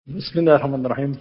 بسم الله الرحمن الرحيم.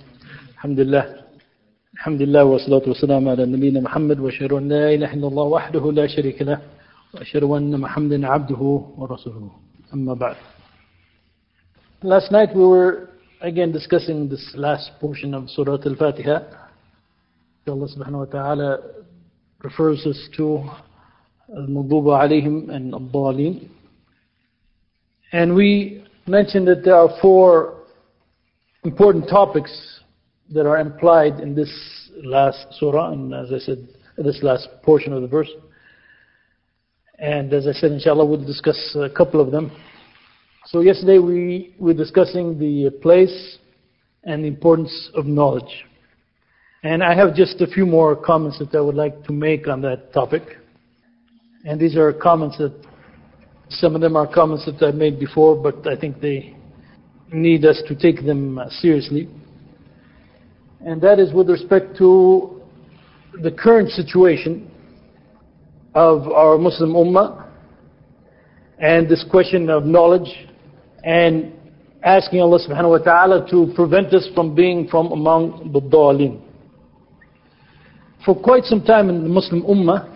الحمد لله والصلاة والسلام على نبينا محمد وأشهد أن لا إله إلا الله وحده لا شريك له وأشهد أن محمدا عبده ورسوله أما بعد. Last night we were again discussing this last portion of Surah Al-Fatiha. Allah subhanahu wa ta'ala refers us to Al-Maghdubi alayhim and Ad-Dallin. And we mentioned that there are four important topics that are implied in this last surah, and as I said, this last portion of the verse. And as I said, inshallah, we'll discuss a couple of them. So yesterday we were discussing the place and the importance of knowledge. And I have just a few more comments that I would like to make on that topic. And these are comments that, some of them are comments that I've made before, but I think they need us to take them seriously. And that is with respect to the current situation of our Muslim Ummah and this question of knowledge, and asking Allah subhanahu wa ta'ala to prevent us from being from among the Dallin. For quite some time in the Muslim Ummah,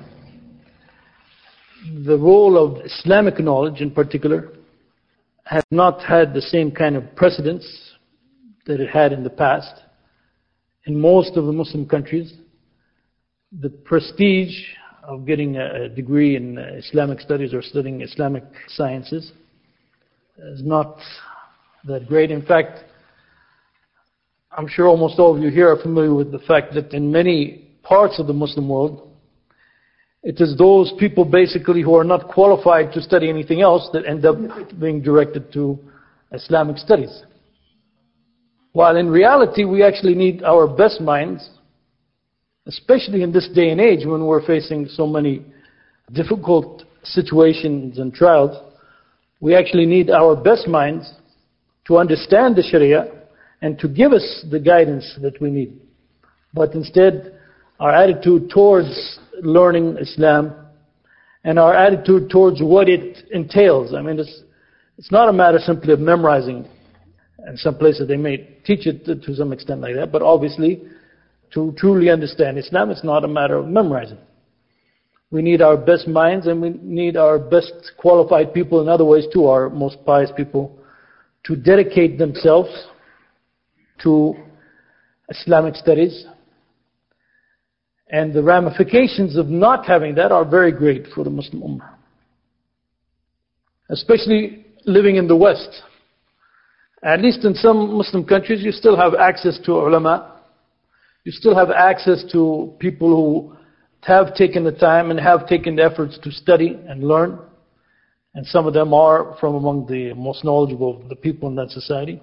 the role of Islamic knowledge in particular has not had the same kind of precedence that it had in the past. In most of the Muslim countries, the prestige of getting a degree in Islamic studies or studying Islamic sciences is not that great. In fact, I'm sure almost all of you here are familiar with the fact that in many parts of the Muslim world, it is those people basically who are not qualified to study anything else that end up being directed to Islamic studies. While in reality, we actually need our best minds, especially in this day and age when we're facing so many difficult situations and trials. We actually need our best minds to understand the Sharia and to give us the guidance that we need. But instead, our attitude towards learning Islam and our attitude towards what it entails. I mean, it's not a matter simply of memorizing. In some places they may teach it to some extent like that, but obviously to truly understand Islam, it's not a matter of memorizing. We need our best minds, and we need our best qualified people, in other ways too, our most pious people, to dedicate themselves to Islamic studies. And the ramifications of not having that are very great for the Muslim Ummah. Especially living in the West. At least in some Muslim countries, you still have access to ulama. You still have access to people who have taken the time and have taken the efforts to study and learn. And some of them are from among the most knowledgeable of the people in that society.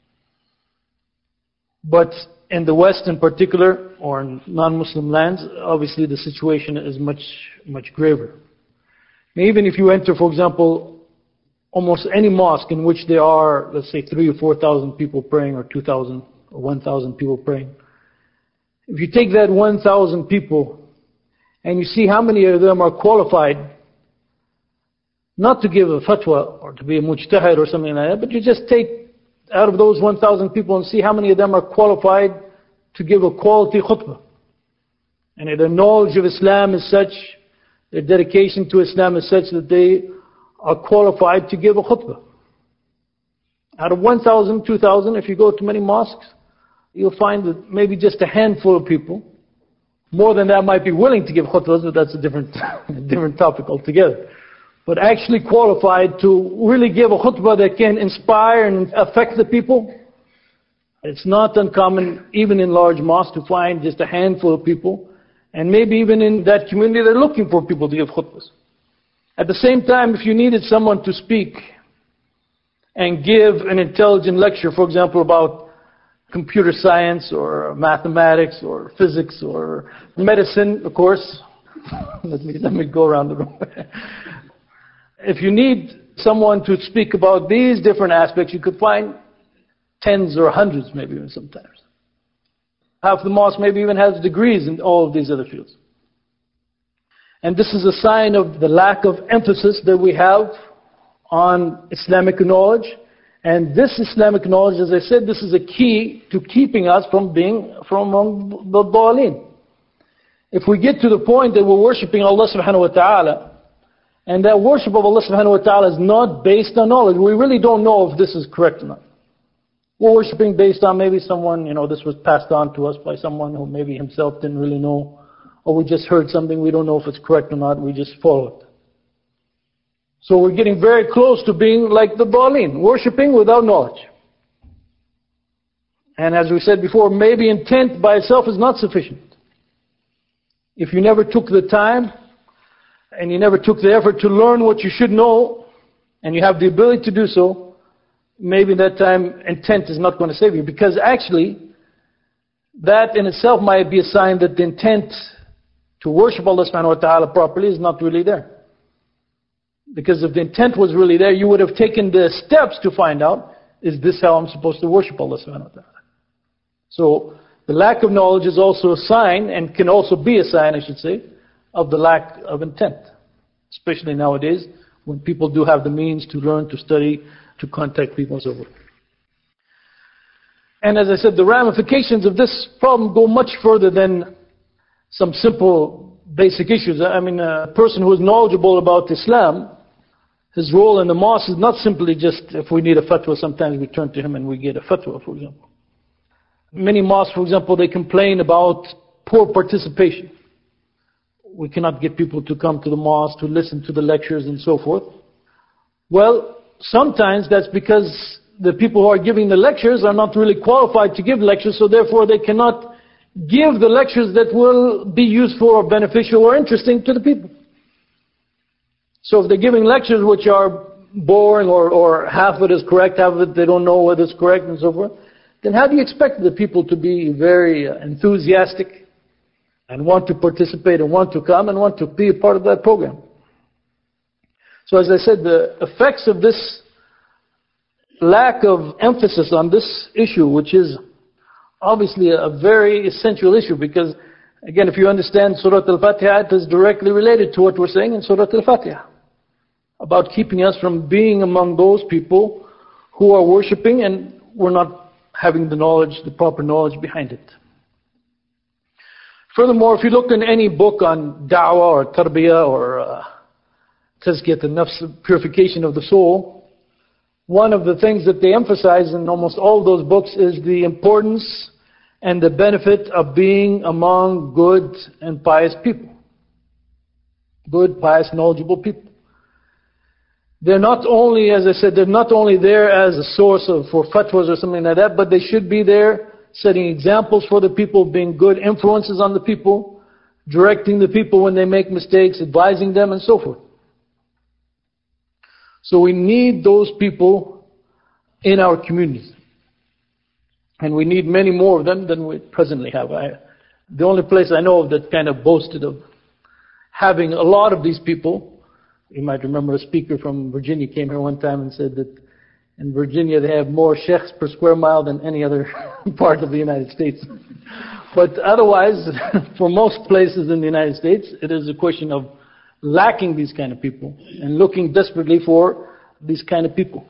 But in the West in particular, or in non-Muslim lands, obviously the situation is much, much graver. Even if you enter, for example, almost any mosque in which there are, let's say, 3,000 or 4,000 people praying, or 2,000 or 1,000 people praying, if you take that 1,000 people and you see how many of them are qualified not to give a fatwa or to be a mujtahid or something like that, but you just take out of those 1,000 people and see how many of them are qualified to give a quality khutbah. And their knowledge of Islam is such, their dedication to Islam is such that they are qualified to give a khutbah. Out of 1,000, 2,000, if you go to many mosques, you'll find that maybe just a handful of people, more than that, might be willing to give khutbahs, but that's a different topic altogether. But actually qualified to really give a khutbah that can inspire and affect the people. It's not uncommon, even in large mosques, to find just a handful of people. And maybe even in that community, they're looking for people to give khutbahs. At the same time, if you needed someone to speak and give an intelligent lecture, for example, about computer science or mathematics or physics or medicine, of course, let me go around the room. If you need someone to speak about these different aspects, you could find tens or hundreds, maybe even sometimes. Half the mosque maybe even has degrees in all of these other fields. And this is a sign of the lack of emphasis that we have on Islamic knowledge And this Islamic knowledge, as I said, this is a key to keeping us from being from among the Dhalin. If we get to the point that we're worshipping Allah subhanahu wa ta'ala, and that worship of Allah subhanahu wa ta'ala is not based on knowledge, we really don't know if this is correct or not. We're worshipping based on maybe someone, this was passed on to us by someone who maybe himself didn't really know, or we just heard something, we don't know if it's correct or not, we just follow it. So we're getting very close to being like the Dhalin, worshipping without knowledge. And as we said before, maybe intent by itself is not sufficient. If you never took the time, and you never took the effort to learn what you should know, and you have the ability to do so, maybe that time intent is not going to save you. Because actually, that in itself might be a sign that the intent to worship Allah subhanahu wa ta'ala properly is not really there. Because if the intent was really there, you would have taken the steps to find out, is this how I'm supposed to worship Allah subhanahu wa ta'ala? So, the lack of knowledge is also a sign, and can also be a sign, I should say, of the lack of intent. Especially nowadays, when people do have the means to learn, to study, to contact people and so forth. And as I said, the ramifications of this problem go much further than some simple basic issues. I mean, a person who is knowledgeable about Islam, his role in the mosque is not simply just, if we need a fatwa, sometimes we turn to him and we get a fatwa, for example. Many mosques, for example, they complain about poor participation. We cannot get people to come to the mosque, to listen to the lectures and so forth. Well, sometimes that's because the people who are giving the lectures are not really qualified to give lectures, so therefore they cannot give the lectures that will be useful or beneficial or interesting to the people. So if they're giving lectures which are boring or half of it is correct, half of it they don't know whether it's correct and so forth, then how do you expect the people to be very enthusiastic and want to participate and want to come and want to be a part of that program? So as I said, the effects of this lack of emphasis on this issue, which is obviously a very essential issue, because again, if you understand Surah Al-Fatiha, it is directly related to what we're saying in Surah Al-Fatiha, about keeping us from being among those people who are worshipping and we're not having the knowledge, the proper knowledge behind it. Furthermore, if you look in any book on da'wah or tarbiyah or tazkiyat al-nafs, purification of the soul, one of the things that they emphasize in almost all those books is the importance and the benefit of being among good and pious people. Good, pious, knowledgeable people. They're not only, as I said, they're not only there as a source for fatwas or something like that, but they should be there setting examples for the people, being good influences on the people, directing the people when they make mistakes, advising them and so forth. So we need those people in our communities. And we need many more of them than we presently have. The only place I know of that kind of boasted of having a lot of these people, you might remember a speaker from Virginia came here one time and said that in Virginia they have more sheikhs per square mile than any other part of the United States. But otherwise, for most places in the United States, it is a question of lacking these kind of people and looking desperately for these kind of people.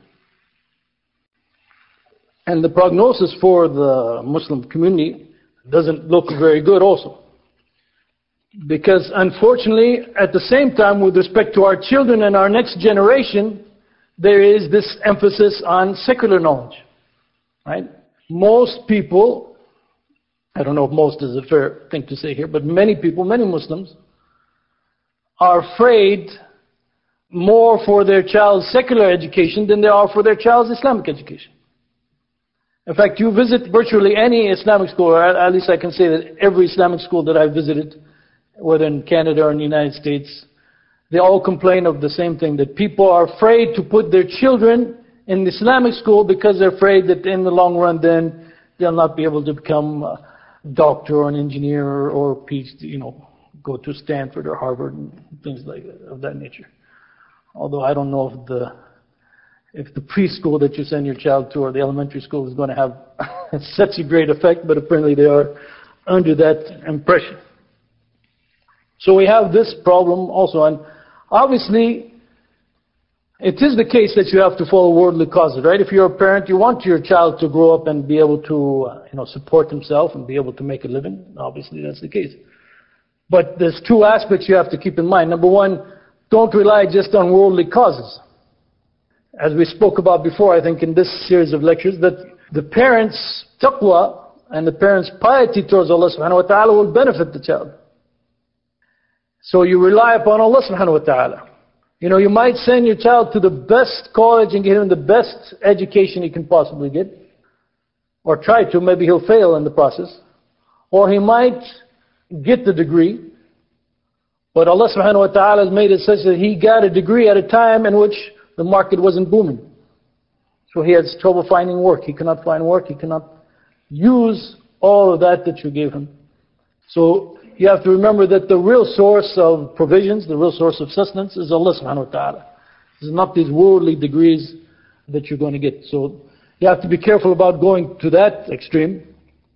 And the prognosis for the Muslim community doesn't look very good also. Because unfortunately, at the same time, with respect to our children and our next generation, there is this emphasis on secular knowledge. Right? Most people, I don't know if most is a fair thing to say here, but many people, many Muslims, are afraid more for their child's secular education than they are for their child's Islamic education. In fact, you visit virtually any Islamic school, or at least I can say that every Islamic school that I visited, whether in Canada or in the United States, they all complain of the same thing, that people are afraid to put their children in the Islamic school because they're afraid that in the long run then they'll not be able to become a doctor or an engineer or PhD, go to Stanford or Harvard and things like that, of that nature. Although I don't know if the preschool that you send your child to or the elementary school is going to have such a great effect, but apparently they are under that impression. So we have this problem also, and obviously It is the case that you have to follow worldly causes, right? If you're a parent, you want your child to grow up and be able to support himself and be able to make a living. Obviously, that's the case. But there's two aspects you have to keep in mind. Number one, don't rely just on worldly causes. As we spoke about before, I think in this series of lectures, that the parents' taqwa and the parents' piety towards Allah subhanahu wa ta'ala will benefit the child. So you rely upon Allah subhanahu wa ta'ala. You might send your child to the best college and get him the best education he can possibly get. Or try to, maybe he'll fail in the process. Or he might get the degree. But Allah subhanahu wa ta'ala has made it such that he got a degree at a time in which the market wasn't booming. So he has trouble finding work. He cannot find work. He cannot use all of that you gave him. So you have to remember that the real source of provisions, the real source of sustenance is Allah subhanahu wa ta'ala. It's not these worldly degrees that you're going to get. So you have to be careful about going to that extreme.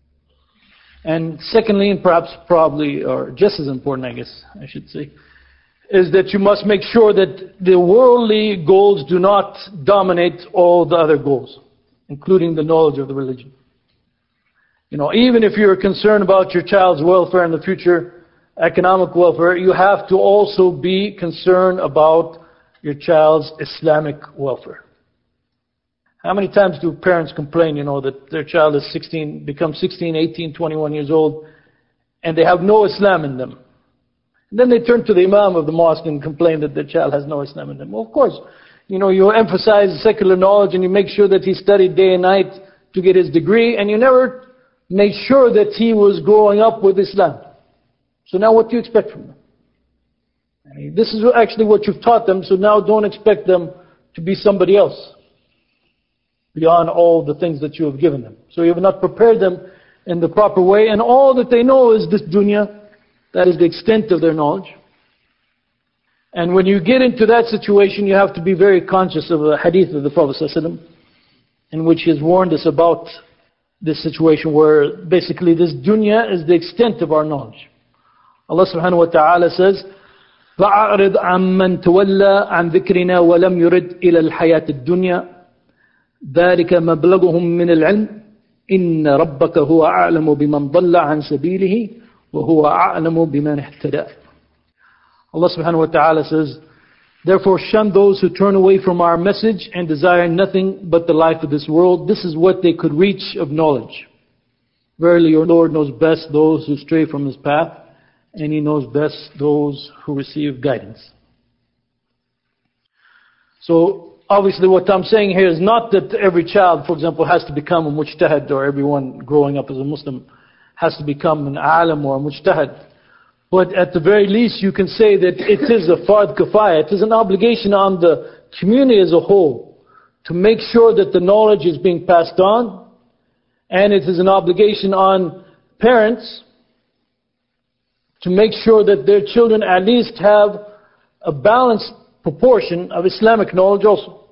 And secondly, and perhaps probably, or just as important I guess I should say, is that you must make sure that the worldly goals do not dominate all the other goals, including the knowledge of the religion. Even if you're concerned about your child's welfare in the future, economic welfare, you have to also be concerned about your child's Islamic welfare. How many times do parents complain, that their child is becomes 16, 18, 21 years old, and they have no Islam in them? And then they turn to the Imam of the mosque and complain that their child has no Islam in them. Well, of course, you emphasize secular knowledge and you make sure that he studied day and night to get his degree, and you never made sure that he was growing up with Islam. So now what do you expect from them? This is actually what you've taught them, so now don't expect them to be somebody else beyond all the things that you have given them. So you have not prepared them in the proper way, and all that they know is this dunya. That is the extent of their knowledge. And when you get into that situation, you have to be very conscious of the hadith of the Prophet ﷺ, in which he has warned us about this situation where basically this dunya is the extent of our knowledge. Allah subhanahu wa ta'ala says, فَأَعْرِضْ عَمَّنْ تَوَلَّى عَنْ ذِكْرِنَا وَلَمْ يُرِدْ إِلَى الْحَيَاةِ الدُّنْيَا ذَلِكَ مَبْلَغُهُم مِّنَ الْعِلْمِ إِنَّ رَبَّكَ هُوَ أَعْلَمُ بِمَنْ ضَلَّ عَنْ سَبِيلِهِ وَهُوَ أَعْلَمُ بِمَنْ اهْتَدَى. Allah subhanahu wa ta'ala says, therefore shun those who turn away from our message and desire nothing but the life of this world. This is what they could reach of knowledge. Verily your Lord knows best those who stray from His path, and He knows best those who receive guidance. So obviously what I'm saying here is not that every child, for example, has to become a mujtahid, or everyone growing up as a Muslim has to become an alim or a mujtahid. But at the very least you can say that it is a fard kifaya. It is an obligation on the community as a whole to make sure that the knowledge is being passed on. And it is an obligation on parents to make sure that their children at least have a balanced proportion of Islamic knowledge also.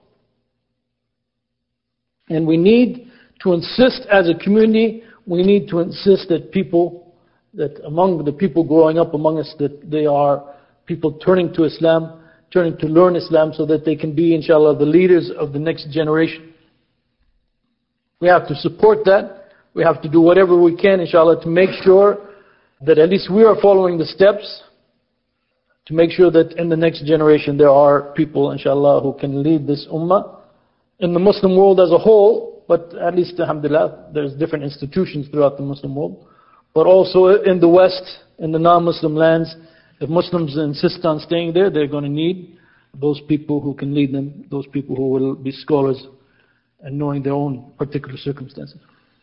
And we need to insist as a community, we need to insist that among the people growing up among us, that they are people turning to Islam, turning to learn Islam so that they can be, inshallah, the leaders of the next generation. We have to support that. We have to do whatever we can, inshallah, to make sure that at least we are following the steps, to make sure that in the next generation there are people, inshallah, who can lead this ummah in the Muslim world as a whole. But at least, alhamdulillah, there's different institutions throughout the Muslim world. But also in the West, in the non-Muslim lands, if Muslims insist on staying there, they're going to need those people who can lead them, those people who will be scholars and knowing their own particular circumstances.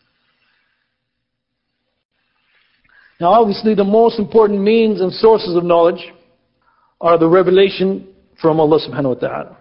Now obviously the most important means and sources of knowledge are the revelation from Allah subhanahu wa ta'ala.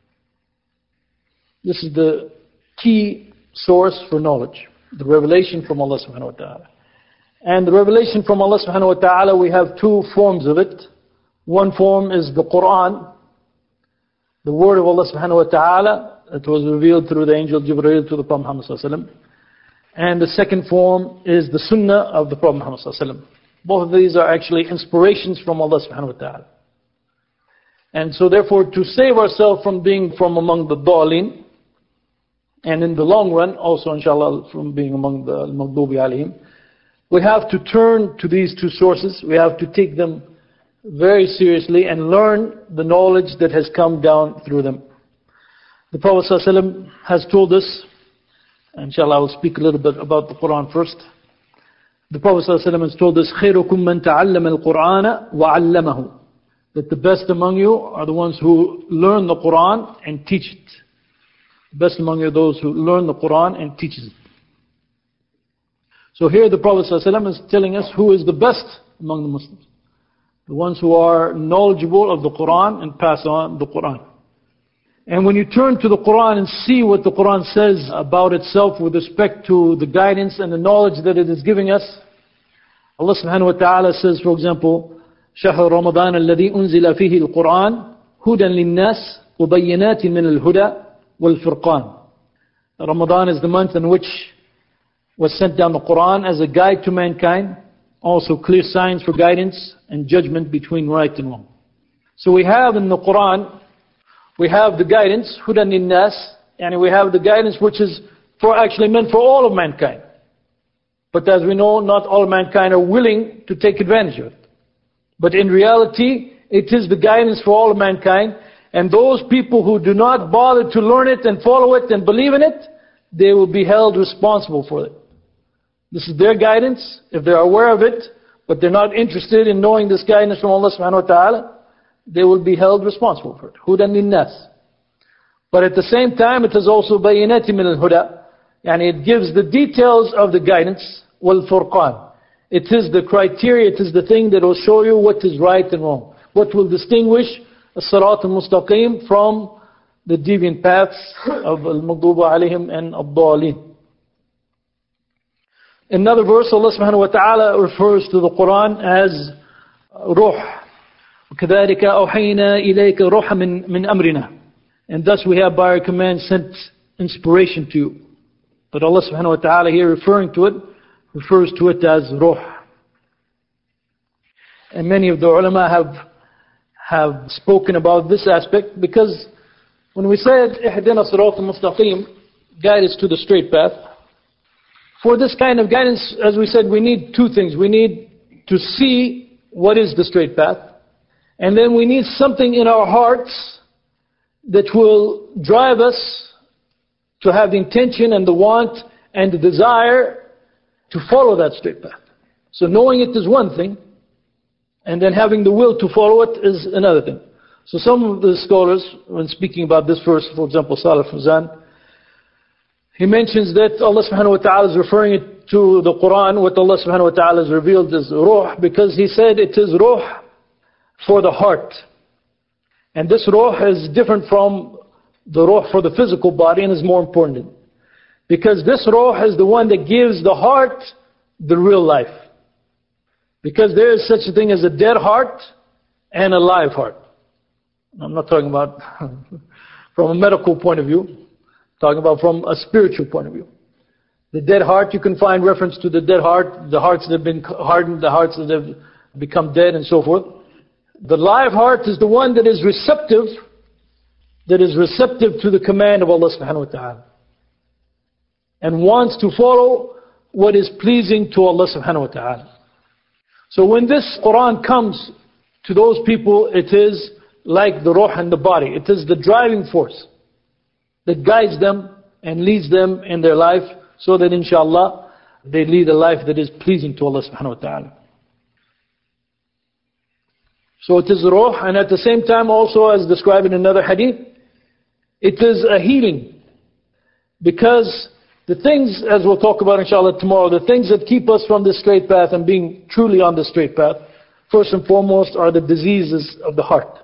This is the key source for knowledge, the revelation from Allah subhanahu wa ta'ala. And the revelation from Allah subhanahu wa ta'ala, we have two forms of it. One form is the Quran, the word of Allah subhanahu wa ta'ala, that was revealed through the angel Jibreel to the Prophet Muhammad sallallahu alaihi wasallam. And the second form is the Sunnah of the Prophet Muhammad sallallahu alaihi wasallam. Both of these are actually inspirations from Allah subhanahu wa ta'ala. And so therefore, to save ourselves from being from among the dhalin, and in the long run, also inshallah, from being among the maghdubi alayhim, we have to turn to these two sources. We have to take them very seriously and learn the knowledge that has come down through them. The Prophet ﷺ has told us, inshallah I will speak a little bit about the Quran first. The Prophet ﷺ has told us, خَيْرُكُمْ مَنْ تَعَلَّمَ الْقُرْآنَ وَعَلَّمَهُ, that the best among you are the ones who learn the Quran and teach it. The best among you are those who learn the Quran and teaches it. So here the Prophet ﷺ is telling us who is the best among the Muslims. The ones who are knowledgeable of the Quran and pass on the Quran. And when you turn to the Quran and see what the Quran says about itself with respect to the guidance and the knowledge that it is giving us, Allah subhanahu wa ta'ala says, for example, شهر رمضان الذي أنزل فيه القرآن هدى للناس وبينات من الهدى والفرقان. Ramadan is the month in which was sent down the Quran as a guide to mankind, also clear signs for guidance and judgment between right and wrong. So we have in the Quran, we have the guidance, hudan linnas, and we have the guidance which is actually meant for all of mankind. But as we know, not all mankind are willing to take advantage of it. But in reality, it is the guidance for all of mankind. And those people who do not bother to learn it and follow it and believe in it, they will be held responsible for it. This is their guidance, if they're aware of it, but they're not interested in knowing this guidance from Allah subhanahu wa ta'ala, they will be held responsible for it. Hudan linnas. But at the same time, it is also bayinati min al-huda. And it gives the details of the guidance, wal furqan. It is the criteria, it is the thing that will show you what is right and wrong. What will distinguish as-sirat al-mustaqim from the deviant paths of al-maghdubi alayhim and ad-dhalin. In another verse, Allah subhanahu wa ta'ala refers to the Quran as ruh. وَكَذَلِكَ أَوْحَيْنَا إِلَيْكَ رُوحًا مِنْ أَمْرِنَا. And thus we have by our command sent inspiration to you. But Allah subhanahu wa ta'ala here referring to it, refers to it as ruh. And many of the ulama have spoken about this aspect, because when we said اهدنا الصراط المستقيم, guide us to the straight path, for this kind of guidance, as we said, we need two things. We need to see what is the straight path, and then we need something in our hearts that will drive us to have the intention and the want and the desire to follow that straight path. So knowing it is one thing, and then having the will to follow it is another thing. So some of the scholars, when speaking about this verse, for example, Salih Fawzan, he mentions that Allah subhanahu wa ta'ala is referring it to the Quran, what Allah subhanahu wa ta'ala has revealed is ruh, because he said it is ruh for the heart. And this ruh is different from the ruh for the physical body, and is more important. Because this ruh is the one that gives the heart the real life. Because there is such a thing as a dead heart and a live heart. I'm not talking about from a medical point of view. I'm talking about from a spiritual point of view. The dead heart, you can find reference to the dead heart, the hearts that have been hardened, the hearts that have become dead and so forth. The live heart is the one that is receptive to the command of Allah subhanahu wa ta'ala. And wants to follow what is pleasing to Allah subhanahu wa ta'ala. So when this Quran comes to those people, it is like the ruh and the body. It is the driving force that guides them and leads them in their life, so that inshallah they lead a life that is pleasing to Allah subhanahu wa ta'ala. So it is ruh, and at the same time also, as described in another hadith, it is a healing. Because the things, as we'll talk about inshallah tomorrow, the things that keep us from the straight path and being truly on the straight path, first and foremost are the diseases of the heart.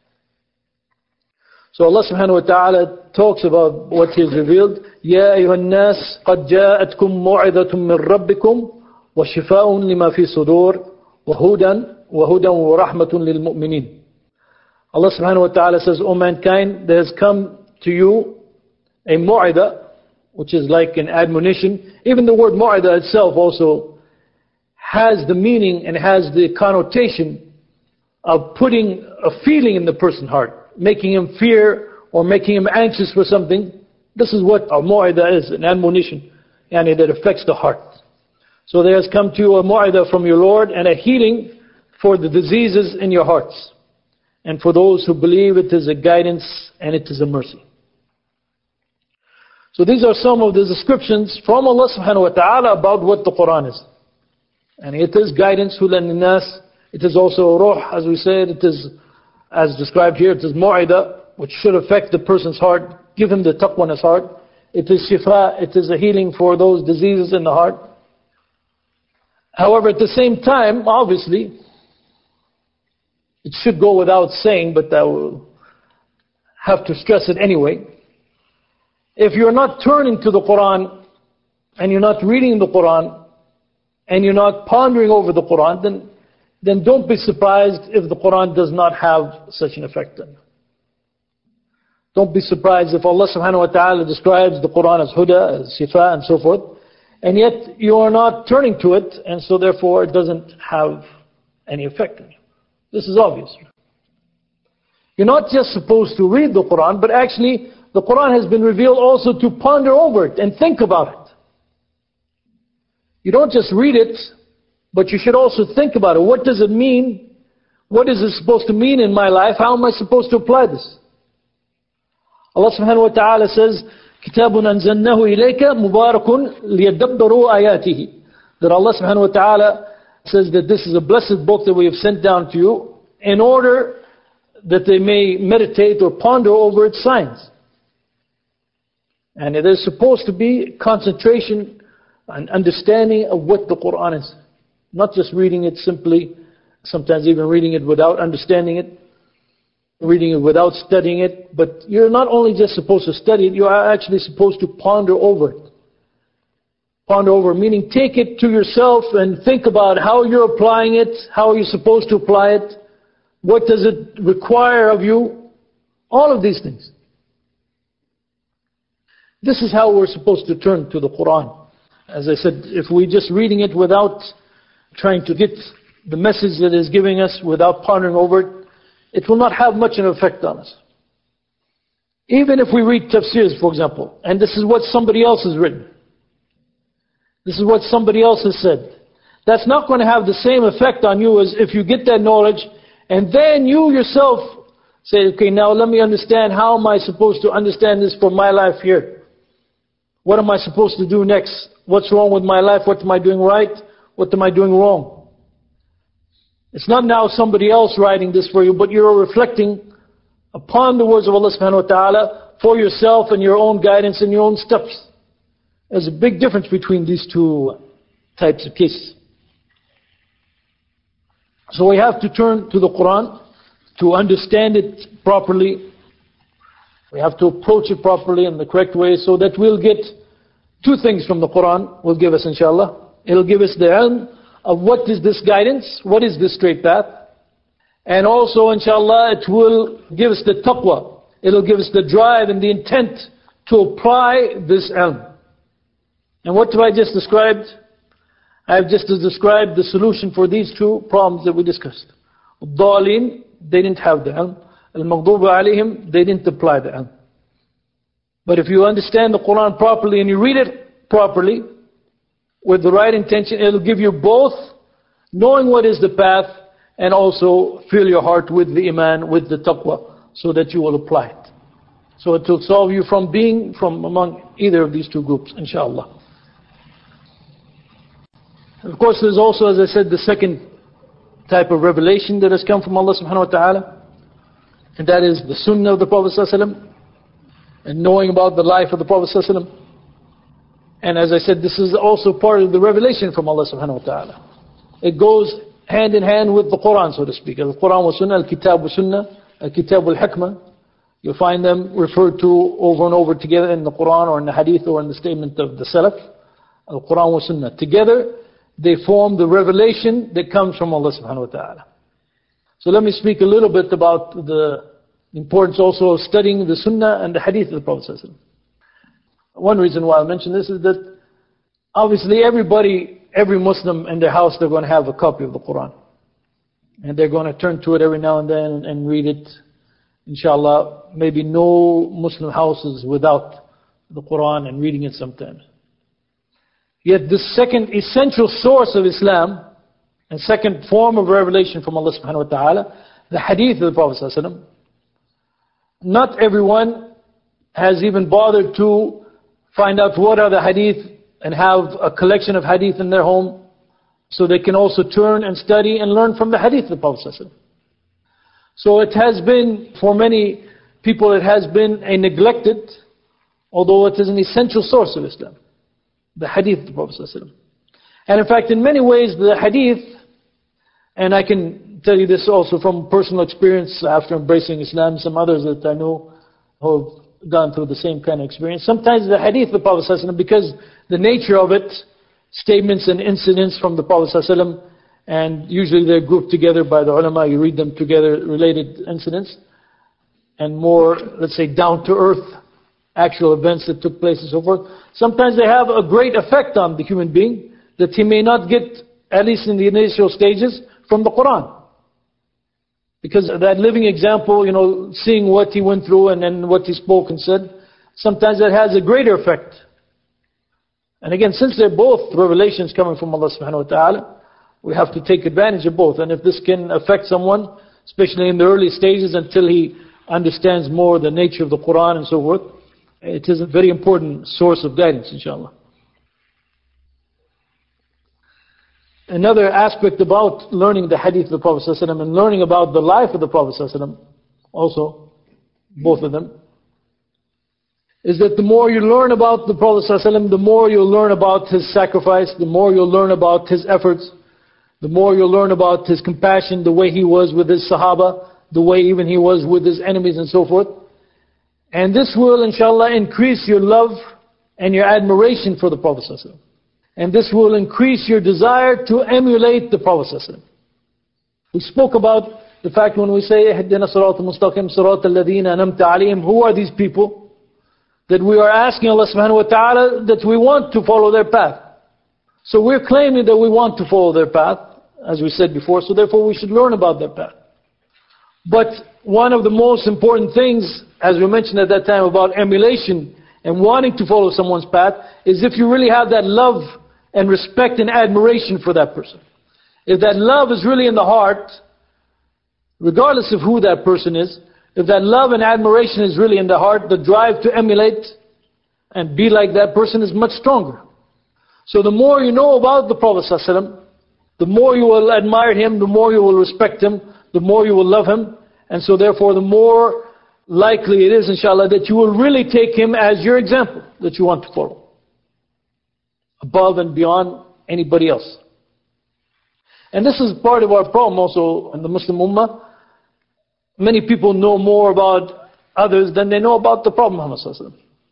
So Allah subhanahu wa ta'ala talks about what He has revealed. يَا أَيُّهَا النَّاسِ قَدْ جَاءَتْكُمْ مُوعِظَةٌ مِّن رَبِّكُمْ وَشِفَاءٌ لِمَا فِي صُدُورٍ وَهُدًى وَرَحْمَةٌ لِلْمُؤْمِنِينَ. Allah subhanahu wa ta'ala says, O mankind, there has come to you a mu'idah, which is like an admonition. Even the word mu'idah itself also has the meaning and has the connotation of putting a feeling in the person's heart, making him fear or making him anxious for something. This is what a mu'idah is, an admonition, and it affects the heart. So there has come to you a mu'idah from your Lord and a healing for the diseases in your hearts. And for those who believe, it is a guidance and it is a mercy. So these are some of the descriptions from Allah subhanahu wa ta'ala about what the Quran is. And it is guidance, hudan linnas. It is also ruh, as we said. It is, as described here, it is mu'idah, which should affect the person's heart, give him the taqwa in his heart. It is shifa, it is a healing for those diseases in the heart. However, at the same time, obviously, it should go without saying, but I will have to stress it anyway. If you're not turning to the Quran, and you're not reading the Quran, and you're not pondering over the Quran, then don't be surprised if the Quran does not have such an effect on you. Don't be surprised if Allah subhanahu wa ta'ala describes the Quran as huda, as shifa, and so forth, and yet you are not turning to it, and so therefore it doesn't have any effect on you. This is obvious. You're not just supposed to read the Quran, but actually the Quran has been revealed also to ponder over it and think about it. You don't just read it, but you should also think about it. What does it mean? What is it supposed to mean in my life? How am I supposed to apply this? Allah subhanahu wa ta'ala says, كِتَابٌ أَنزَلْنَاهُ إِلَيْكَ مُبَارَكٌ لِيَدَّبَّرُوا آيَاتِهِ. That Allah subhanahu wa ta'ala says that this is a blessed book that we have sent down to you in order that they may meditate or ponder over its signs. And it is supposed to be concentration and understanding of what the Quran is. Not just reading it simply, sometimes even reading it without understanding it, reading it without studying it. But you're not only just supposed to study it, you are actually supposed to ponder over it. Ponder over, meaning take it to yourself and think about how you're applying it, how you're supposed to apply it, what does it require of you, all of these things. This is how we're supposed to turn to the Quran. As I said, if we're just reading it without trying to get the message that it's giving us, without pondering over it, it will not have much an effect on us. Even if we read tafsirs, for example, and this is what somebody else has written, this is what somebody else has said, that's not going to have the same effect on you as if you get that knowledge and then you yourself say, okay, now let me understand, how am I supposed to understand this for my life here? What am I supposed to do next? What's wrong with my life? What am I doing right? What am I doing wrong? It's not now somebody else writing this for you, but you're reflecting upon the words of Allah subhanahu wa ta'ala for yourself and your own guidance and your own steps. There's a big difference between these two types of cases. So we have to turn to the Quran to understand it properly. We have to approach it properly in the correct way so that we'll get two things from the Quran will give us, inshallah. It'll give us the ilm of what is this guidance, what is this straight path. And also, inshallah, it will give us the taqwa. It'll give us the drive and the intent to apply this ilm. And what have I just described? I have just described the solution for these two problems that we discussed. Ad-Dallin, they didn't have the ilm. Al-Maghdubi alayhim, they didn't apply the ilm. But if you understand the Quran properly and you read it properly, with the right intention, it'll give you both knowing what is the path and also fill your heart with the iman, with the taqwa, so that you will apply it. So it will solve you from being from among either of these two groups, inshallah. Of course, there's also, as I said, the second type of revelation that has come from Allah subhanahu wa ta'ala, and that is the sunnah of the Prophet sallallahu alaihi wasallam, and knowing about the life of the Prophet sallallahu alaihi wasallam. And as I said, this is also part of the revelation from Allah subhanahu wa ta'ala. It goes hand in hand with the Quran, so to speak. The Quran wa sunnah, al-kitab wa sunnah, al-kitab wal-hikmah. You'll find them referred to over and over together in the Quran or in the hadith or in the statement of the Salaf. Al-Quran wa sunnah. Together, they form the revelation that comes from Allah subhanahu wa ta'ala. So let me speak a little bit about the importance also of studying the sunnah and the hadith of the Prophet sallallahu alaihi wasallam. One reason why I mention this is that obviously every Muslim in their house, they're going to have a copy of the Quran. And they're going to turn to it every now and then and read it. Inshallah, maybe no Muslim houses without the Quran and reading it sometimes. Yet this second essential source of Islam and second form of revelation from Allah subhanahu wa ta'ala, the hadith of the Prophet sallallahu alaihi wasallam, not everyone has even bothered to find out what are the hadith and have a collection of hadith in their home so they can also turn and study and learn from the hadith of the Prophet sallallahu alaihi wasallam. So it has been, for many people, it has been a neglected, although it is an essential source of Islam, the hadith of the Prophet ﷺ. And in fact, in many ways, the hadith, and I can tell you this also from personal experience after embracing Islam, some others that I know who have gone through the same kind of experience. Sometimes the hadith of the Prophet ﷺ, because the nature of it, statements and incidents from the Prophet ﷺ, and usually they're grouped together by the ulama, you read them together, related incidents, and more, let's say, down-to-earth actual events that took place and so forth. Sometimes they have a great effect on the human being that he may not get, at least in the initial stages, from the Quran. Because that living example, seeing what he went through and then what he spoke and said, sometimes that has a greater effect. And again, since they're both revelations coming from Allah subhanahu wa ta'ala, we have to take advantage of both. And if this can affect someone, especially in the early stages until he understands more the nature of the Quran and so forth, it is a very important source of guidance, inshallah. Another aspect about learning the hadith of the Prophet ﷺ and learning about the life of the Prophet ﷺ, also, both of them, is that the more you learn about the Prophet ﷺ, the more you'll learn about his sacrifice, the more you'll learn about his efforts, the more you'll learn about his compassion, the way he was with his Sahaba, the way even he was with his enemies and so forth. And this will, inshallah, increase your love and your admiration for the Prophet ﷺ. And this will increase your desire to emulate the Prophet ﷺ. We spoke about the fact when we say, اهدنا الصراط المستقيم صراط الذين أنعمت عليهم, who are these people? That we are asking Allah subhanahu wa ta'ala that we want to follow their path. So we're claiming that we want to follow their path, as we said before, so therefore we should learn about their path. But one of the most important things, as we mentioned at that time about emulation and wanting to follow someone's path, is if you really have that love and respect and admiration for that person. If that love is really in the heart, regardless of who that person is, if that love and admiration is really in the heart, the drive to emulate and be like that person is much stronger. So the more you know about the Prophet ﷺ, the more you will admire him, the more you will respect him, the more you will love him. And so therefore the more likely it is, inshallah, that you will really take him as your example that you want to follow, above and beyond anybody else. And this is part of our problem also in the Muslim Ummah. Many people know more about others than they know about the Prophet Muhammad sallallahu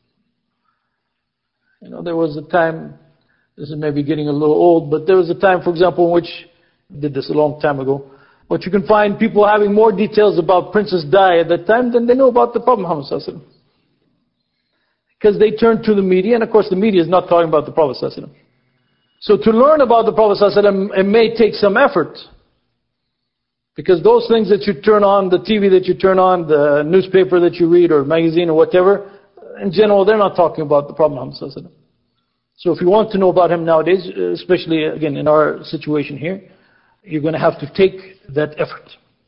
alaihi wasallam. There was a time, this is maybe getting a little old, but there was a time, for example, in which, I did this a long time ago, but you can find people having more details about Princess Di at that time than they know about the Prophet Muhammad sallallahu alaihi wasallam. Because they turn to the media, and of course the media is not talking about the Prophet sallallahu alaihi wasallam. So to learn about the Prophet sallallahu alaihi wasallam, it may take some effort. Because those things that you turn on, the TV that you turn on, the newspaper that you read, or magazine or whatever, in general they're not talking about the Prophet Muhammad sallallahu alaihi wasallam. So if you want to know about him nowadays, especially again in our situation here, you're going to have to take that effort.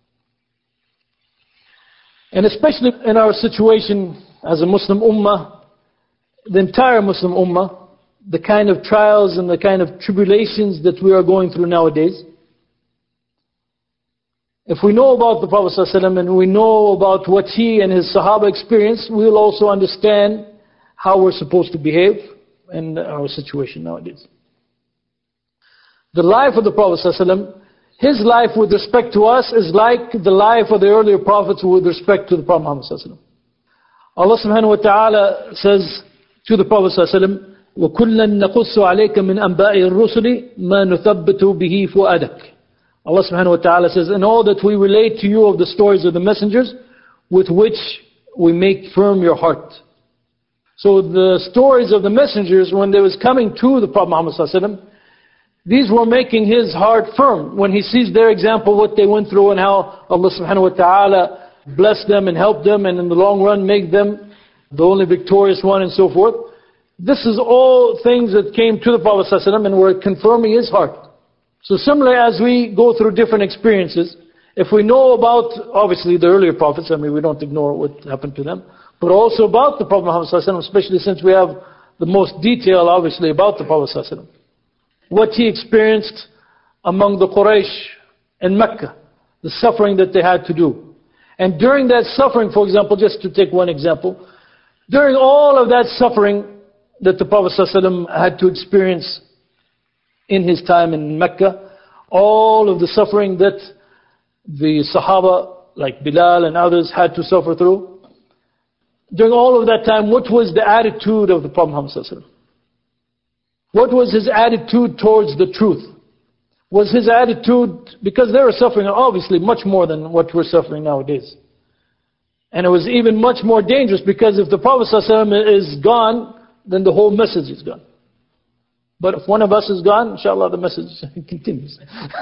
And especially in our situation as a Muslim Ummah, the entire Muslim Ummah, the kind of trials and the kind of tribulations that we are going through nowadays, if we know about the Prophet ﷺ and we know about what he and his Sahaba experienced, we will also understand how we're supposed to behave in our situation nowadays. The life of the Prophet ﷺ, his life with respect to us is like the life of the earlier prophets with respect to the Prophet Muhammad ﷺ. Allah subhanahu wa ta'ala says to the Prophet ﷺ, وَكُلًّا نَقُصُّ عَلَيْكَ مِنْ أَنْبَاءِ الرُّسُلِ مَا نُثَبِّتُ بِهِ فُؤَادَكَ. Allah subhanahu wa ta'ala says, and all that we relate to you of the stories of the messengers, with which we make firm your heart. So the stories of the messengers, when they was coming to the Prophet Muhammad sallallahu alaihi wasallam, these were making his heart firm. When he sees their example, what they went through and how Allah subhanahu wa ta'ala blessed them and helped them and in the long run make them the only victorious one and so forth. This is all things that came to the Prophet ﷺ and were confirming his heart. So similarly, as we go through different experiences, if we know about, obviously, the earlier prophets, we don't ignore what happened to them, but also about the Prophet Muhammad ﷺ, especially since we have the most detail, obviously, about the Prophet ﷺ. What he experienced among the Quraysh in Mecca, the suffering that they had to do. And during that suffering, for example, just to take one example, during all of that suffering that the Prophet ﷺ had to experience in his time in Mecca, all of the suffering that the Sahaba, like Bilal and others, had to suffer through, during all of that time, what was the attitude of the Prophet Muhammad ﷺ? What was his attitude towards the truth? Was his attitude, because they were suffering obviously much more than what we're suffering nowadays. And it was even much more dangerous because if the Prophet ﷺ is gone, then the whole message is gone. But if one of us is gone, inshallah the message continues.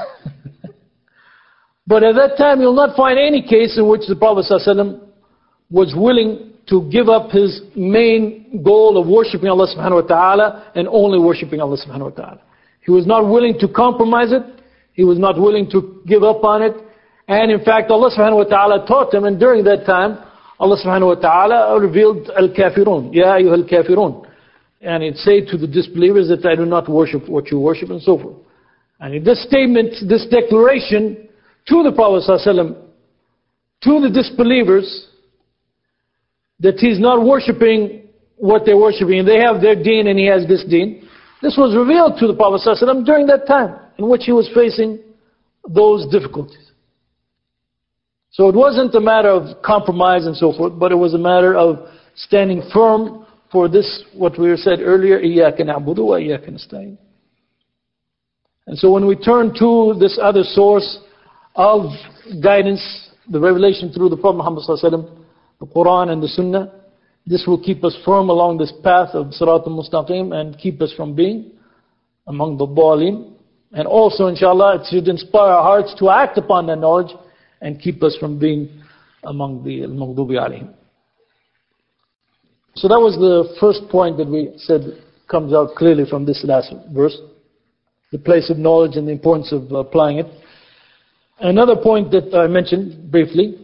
But at that time you'll not find any case in which the Prophet ﷺ was willing to give up his main goal of worshipping Allah subhanahu wa ta'ala and only worshipping Allah subhanahu wa ta'ala. He was not willing to compromise it. He was not willing to give up on it. And in fact, Allah subhanahu wa ta'ala taught him, and during that time, Allah subhanahu wa ta'ala revealed al-kafirun, ya ayyuha al-kafirun. And it say to the disbelievers that I do not worship what you worship and so forth. And in this statement, this declaration to the Prophet ﷺ, to the disbelievers, that he's not worshipping what they're worshipping, and they have their deen and he has this deen. This was revealed to the Prophet ﷺ during that time in which he was facing those difficulties. So it wasn't a matter of compromise and so forth, but it was a matter of standing firm for this, what we said earlier, إِيَّاكَ نَعْبُدُ وَإِيَّاكَ نَسْتَعِينُ. And so when we turn to this other source of guidance, the revelation through the Prophet Muhammad ﷺ, the Quran and the Sunnah, this will keep us firm along this path of Sirat al-Mustaqim and keep us from being among the Dhalin. And also, inshallah, it should inspire our hearts to act upon that knowledge and keep us from being among the Al-Maghdubi alayhim. So that was the first point that we said comes out clearly from this last verse. The place of knowledge and the importance of applying it. Another point that I mentioned briefly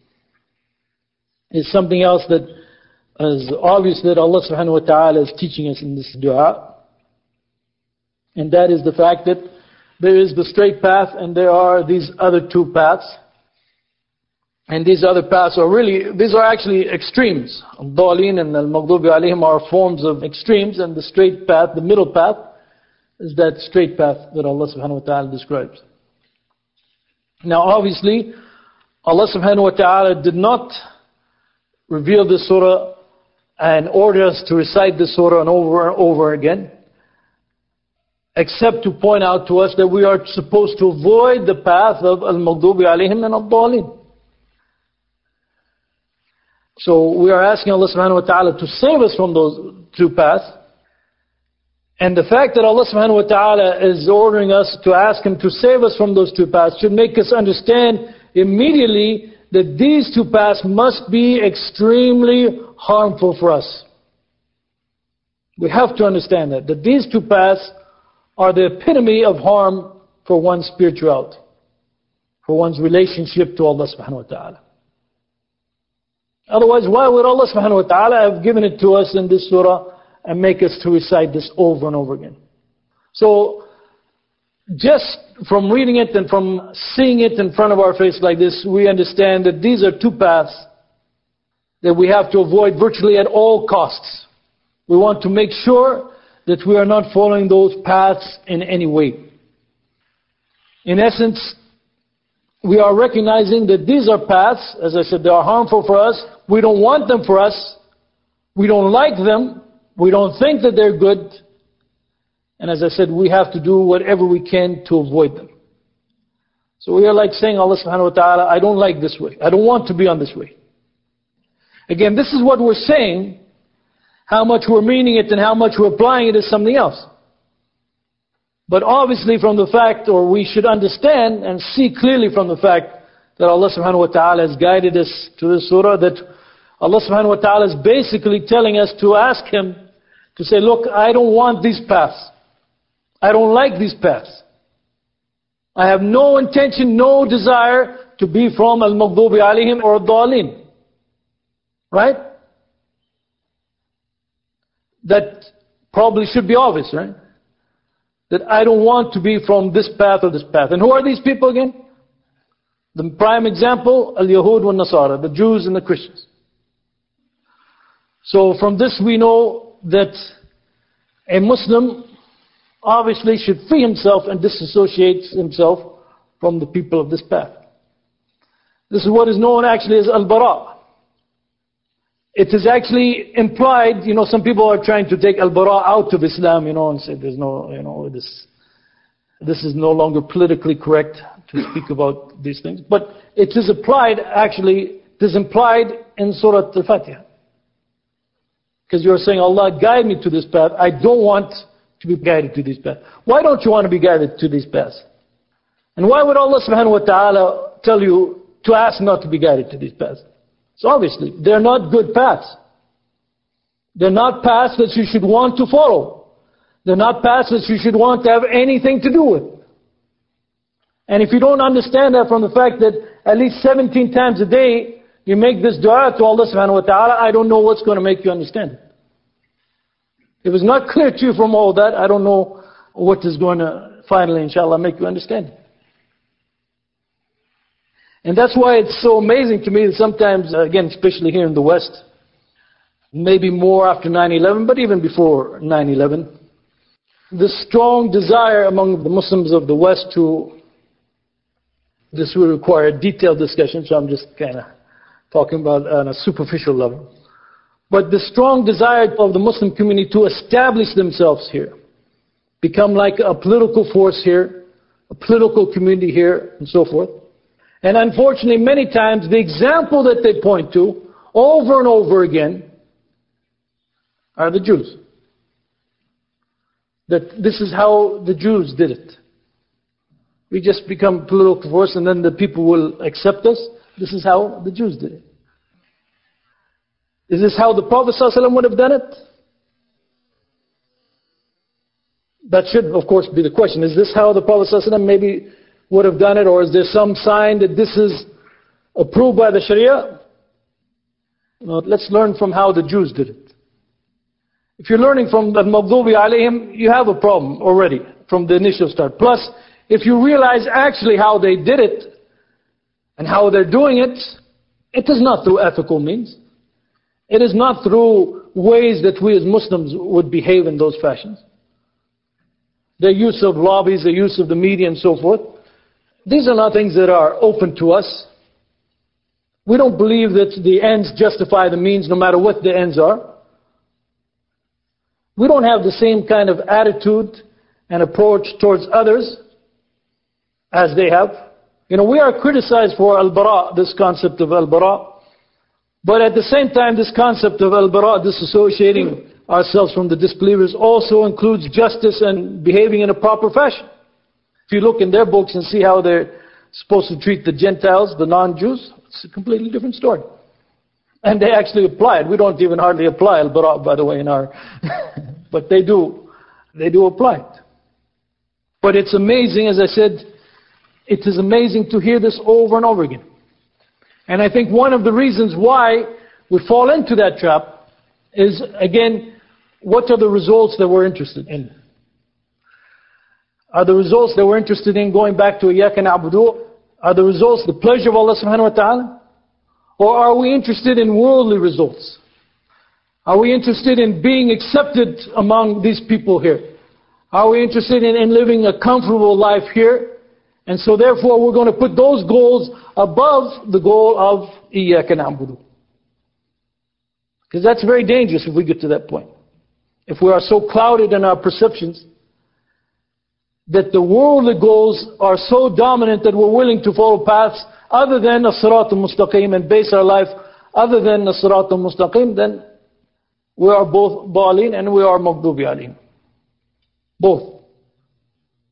is something else that is obvious that Allah subhanahu wa ta'ala is teaching us in this dua. And that is the fact that there is the straight path and there are these other two paths. And these other paths are these are actually extremes. Al-Dhalin and Al-Maghdubi alayhim are forms of extremes, and the straight path, the middle path, is that straight path that Allah subhanahu wa ta'ala describes. Now obviously, Allah subhanahu wa ta'ala did not reveal this surah and order us to recite this surah over and over again, except to point out to us that we are supposed to avoid the path of Al-Maghdubi alayhim and Al-Dhalin. So we are asking Allah subhanahu wa ta'ala to save us from those two paths. And the fact that Allah subhanahu wa ta'ala is ordering us to ask Him to save us from those two paths should make us understand immediately that these two paths must be extremely harmful for us. We have to understand that these two paths are the epitome of harm for one's spirituality, for one's relationship to Allah subhanahu wa ta'ala. Otherwise, why would Allah subhanahu wa ta'ala have given it to us in this surah and make us to recite this over and over again? So, just from reading it and from seeing it in front of our face like this, we understand that these are two paths that we have to avoid virtually at all costs. We want to make sure that we are not following those paths in any way. In essence, we are recognizing that these are paths, as I said, they are harmful for us. We don't want them for us. We don't like them. We don't think that they're good. And as I said, we have to do whatever we can to avoid them. So we are like saying, Allah subhanahu wa ta'ala, I don't like this way. I don't want to be on this way. Again, this is what we're saying. How much we're meaning it and how much we're applying it is something else. But obviously from the fact, or we should understand and see clearly from the fact that Allah subhanahu wa ta'ala has guided us to this surah, that Allah subhanahu wa ta'ala is basically telling us to ask Him to say, look, I don't want these paths. I don't like these paths. I have no intention, no desire to be from al-maghdubi alayhim or ad-dallin. Right? That probably should be obvious, right? That I don't want to be from this path or this path. And who are these people again? The prime example, al-Yahud wa Nasara, the Jews and the Christians. So from this we know that a Muslim obviously should free himself and disassociate himself from the people of this path. This is what is known actually as al-bara. It is actually implied, some people are trying to take al-bara out of Islam, and say there's no, this is no longer politically correct to speak about these things. But it is applied, actually, it is implied in Surah Al-Fatiha. Because you're saying, Allah, guide me to this path. I don't want to be guided to this path. Why don't you want to be guided to these paths? And why would Allah subhanahu wa ta'ala tell you to ask not to be guided to these paths? So obviously, they're not good paths. They're not paths that you should want to follow. They're not paths that you should want to have anything to do with. And if you don't understand that from the fact that at least 17 times a day you make this dua to Allah subhanahu wa ta'ala, I don't know what's going to make you understand it. If it's not clear to you from all that, I don't know what is going to finally, inshallah, make you understand it. And that's why it's so amazing to me that sometimes, again, especially here in the West, maybe more after 9/11, but even before 9/11, the strong desire among the Muslims of the West this will require a detailed discussion, so I'm just kind of talking about on a superficial level. But the strong desire of the Muslim community to establish themselves here, become like a political force here, a political community here, and so forth. And unfortunately, many times, the example that they point to, over and over again, are the Jews. That this is how the Jews did it. We just become a political force and then the people will accept us. This is how the Jews did it. Is this how the Prophet ﷺ would have done it? That should, of course, be the question. Is this how the Prophet ﷺ maybe would have done it, or is there some sign that this is approved by the Sharia? No, let's learn from how the Jews did it. If you're learning from the Maghdubi alayhim, you have a problem already from the initial start. Plus, if you realize actually how they did it and how they're doing it, it is not through ethical means. It is not through ways that we as Muslims would behave in those fashions. The use of lobbies, the use of the media and so forth. These are not things that are open to us. We don't believe that the ends justify the means no matter what the ends are. We don't have the same kind of attitude and approach towards others as they have. We are criticized for al-bara, this concept of al-bara. But at the same time, this concept of al-bara, disassociating ourselves from the disbelievers, also includes justice and behaving in a proper fashion. If you look in their books and see how they're supposed to treat the Gentiles, the non-Jews, it's a completely different story. And they actually apply it. We don't even hardly apply al-bara, by the way, in our... but they do apply it. But it's amazing, as I said, it is amazing to hear this over and over again. And I think one of the reasons why we fall into that trap is, again, what are the results that we're interested in? Are the results that we're interested in going back to Iyyaka na'budu? Are the results the pleasure of Allah subhanahu wa ta'ala? Or are we interested in worldly results? Are we interested in being accepted among these people here? Are we interested in living a comfortable life here? And so therefore we're going to put those goals above the goal of Iyyaka na'budu. Because that's very dangerous if we get to that point. If we are so clouded in our perceptions that the worldly goals are so dominant that we're willing to follow paths other than as-sirat al-mustaqim and base our life other than as-sirat al-mustaqim, then we are both dhalin and we are maghdubi alayhim. Both.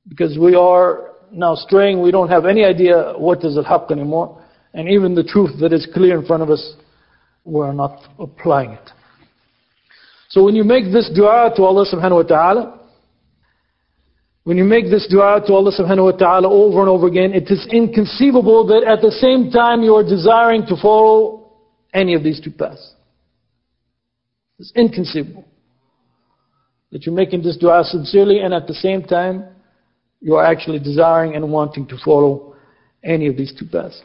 Because we are now straying, we don't have any idea what is al-haqq anymore. And even the truth that is clear in front of us, we're not applying it. So when you make this dua to Allah subhanahu wa ta'ala, when you make this dua to Allah subhanahu wa ta'ala over and over again, it is inconceivable that at the same time you are desiring to follow any of these two paths. It's inconceivable that you're making this dua sincerely and at the same time you are actually desiring and wanting to follow any of these two paths.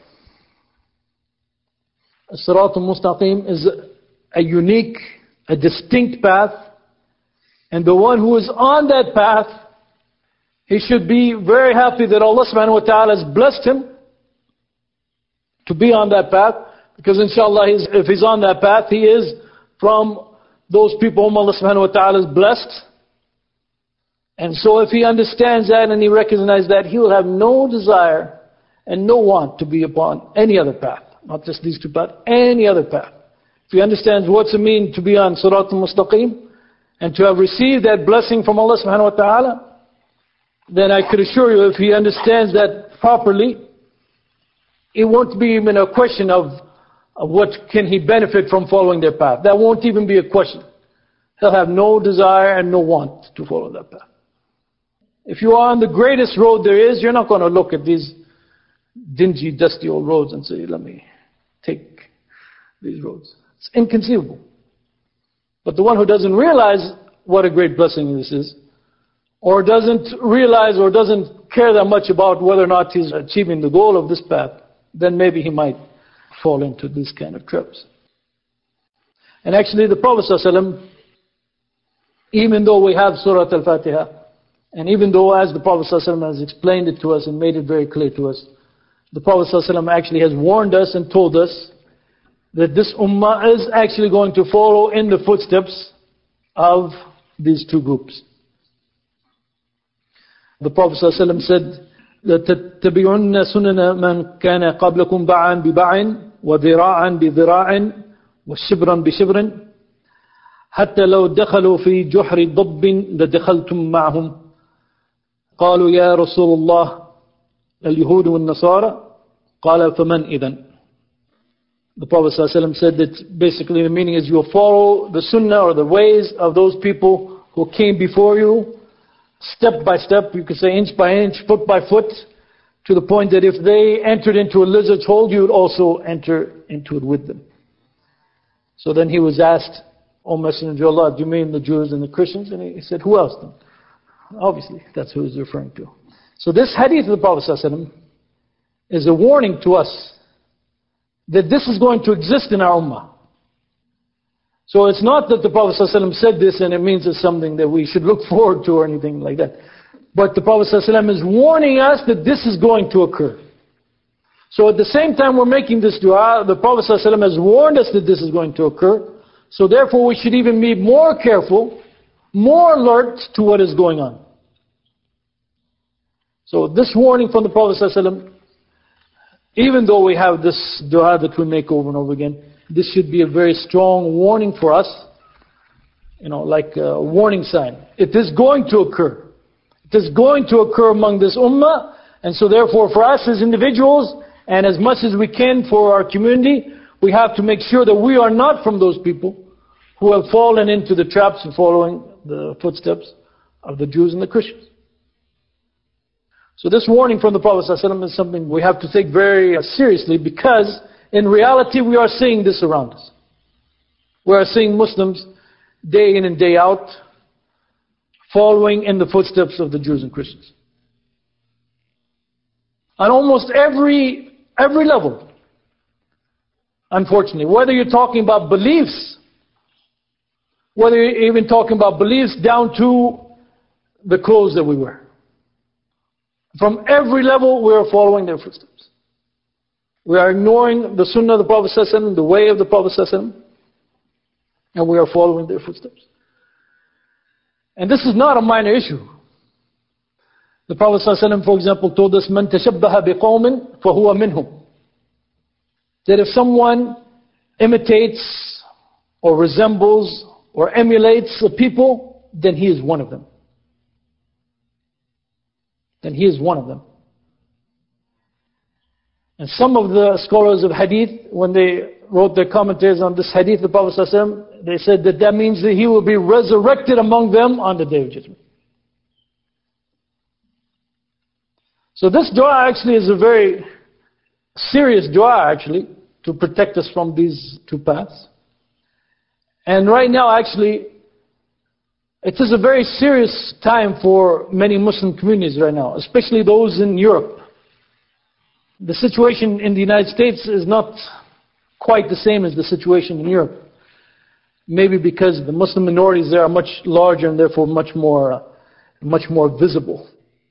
As-Sirat al-Mustaqim is a unique, a distinct path, and the one who is on that path, he should be very happy that Allah subhanahu wa ta'ala has blessed him to be on that path, because inshallah if he's on that path, he is from those people whom Allah subhanahu wa ta'ala has blessed. And so if he understands that and he recognizes that, he will have no desire and no want to be upon any other path. Not just these two paths, any other path. If he understands what's it mean to be on Sirat al-Mustaqim and to have received that blessing from Allah subhanahu wa ta'ala, then I could assure you if he understands that properly, it won't be even a question of what can he benefit from following their path. That won't even be a question. He'll have no desire and no want to follow that path. If you are on the greatest road there is, you're not going to look at these dingy, dusty old roads and say, let me take these roads. It's inconceivable. But the one who doesn't realize what a great blessing this is, or doesn't realize or doesn't care that much about whether or not he's achieving the goal of this path, then maybe he might fall into these kind of traps. And actually the Prophet ﷺ, even though we have Surah Al-Fatiha, and even though as the Prophet ﷺ has explained it to us and made it very clear to us, the Prophet ﷺ actually has warned us and told us that this ummah is actually going to follow in the footsteps of these two groups. The Prophet ﷺ said, لَتَتَّبِعُنَّ سُنَنَ مَنْ كَانَ قَبْلَكُمْ بَعًا بِبَعٍ وَذِرَاعًا بِذِرَاعٍ وَشِبْرًا بِشِبْرٍ حتى لو دخلوا في جحر ضب لدخلتم معهم قالوا يا رسول الله اليهود والنصارى قال فمن إذن. The Prophet ﷺ said that basically the meaning is you'll follow the sunnah or the ways of those people who came before you, step by step, you could say inch by inch, foot by foot, to the point that if they entered into a lizard's hole, you would also enter into it with them. So then he was asked, O Messenger of Allah, do you mean the Jews and the Christians? And he said, who else then? Obviously, that's who he's referring to. So this hadith of the Prophet ﷺ is a warning to us that this is going to exist in our ummah. So it's not that the Prophet ﷺ said this and it means it's something that we should look forward to or anything like that. But the Prophet ﷺ is warning us that this is going to occur. So at the same time we're making this dua, the Prophet ﷺ has warned us that this is going to occur. So therefore we should even be more careful, more alert to what is going on. So this warning from the Prophet ﷺ, even though we have this dua that we make over and over again, this should be a very strong warning for us, like a warning sign. It is going to occur. It is going to occur among this ummah, and so therefore for us as individuals, and as much as we can for our community, we have to make sure that we are not from those people who have fallen into the traps of following the footsteps of the Jews and the Christians. So this warning from the Prophet ﷺ is something we have to take very seriously, because in reality we are seeing this around us. We are seeing Muslims day in and day out following in the footsteps of the Jews and Christians. On almost every level. Unfortunately, whether you're talking about beliefs, whether you're even talking about beliefs down to the clothes that we wear. From every level, we are following their footsteps. We are ignoring the sunnah of the Prophet ﷺ, the way of the Prophet ﷺ, and we are following their footsteps. And this is not a minor issue. The Prophet ﷺ, for example, told us, مَنْ تَشَبَّهَ بِقَوْمٍ فَهُوَ مِنْهُمْ. That if someone imitates or resembles or emulates a people, then he is one of them. then he is one of them. And some of the scholars of hadith, when they wrote their commentaries on this hadith of the Prophet ﷺ, they said that means that he will be resurrected among them on the Day of Judgment. So this dua actually is a very serious dua actually, to protect us from these two paths. And right now actually, it is a very serious time for many Muslim communities right now, especially those in Europe. The situation in the United States is not quite the same as the situation in Europe. Maybe because the Muslim minorities there are much larger and therefore much more visible.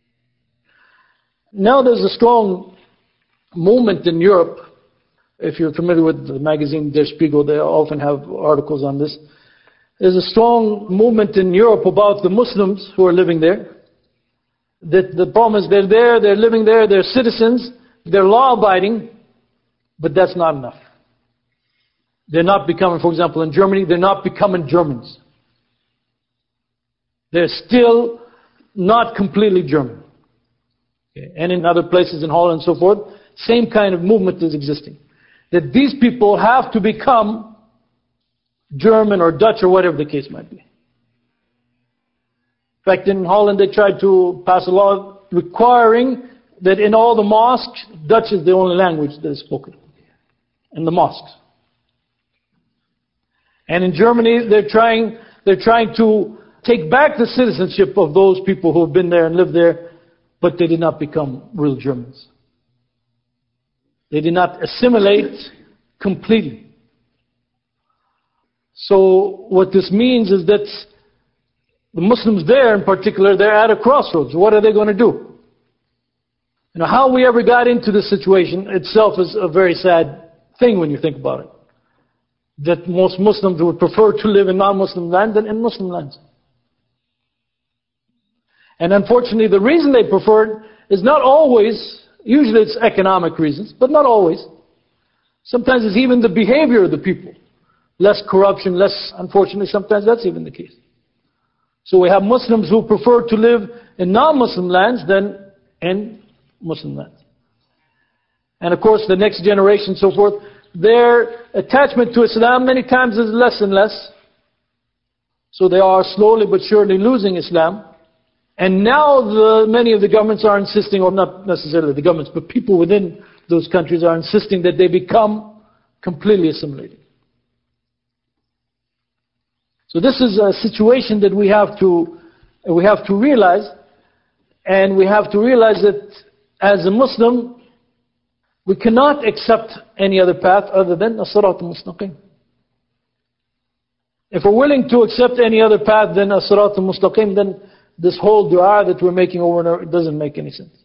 Now there's a strong movement in Europe. If you're familiar with the magazine Der Spiegel, they often have articles on this. There's a strong movement in Europe about the Muslims who are living there. That the problem is they're there, they're living there, they're citizens, they're law-abiding, but that's not enough. They're not becoming, for example, in Germany, they're not becoming Germans. They're still not completely German. Okay. And in other places in Holland and so forth, same kind of movement is existing. That these people have to become German or Dutch or whatever the case might be. In fact, in Holland they tried to pass a law requiring that in all the mosques, Dutch is the only language that is spoken in the mosques. And in Germany, they're trying to take back the citizenship of those people who have been there and lived there, but they did not become real Germans. They did not assimilate completely. So what this means is that the Muslims there in particular, they're at a crossroads. What are they going to do? You know, how we ever got into this situation itself is a very sad thing when you think about it. That most Muslims would prefer to live in non-Muslim lands than in Muslim lands. And unfortunately, the reason they prefer it is not always, usually it's economic reasons, but not always. Sometimes it's even the behavior of the people. Less corruption, less, unfortunately, sometimes that's even the case. So we have Muslims who prefer to live in non-Muslim lands than in Muslim lands. And of course, the next generation and so forth, their attachment to Islam many times is less and less. So they are slowly but surely losing Islam. And now many of the governments are insisting, or not necessarily the governments, but people within those countries are insisting that they become completely assimilated. So this is a situation that we have to realize, and we have to realize that as a Muslim, we cannot accept any other path other than as-sirat al-mustaqim. If we're willing to accept any other path than as-sirat al-mustaqim, then this whole dua that we're making over and over, it doesn't make any sense.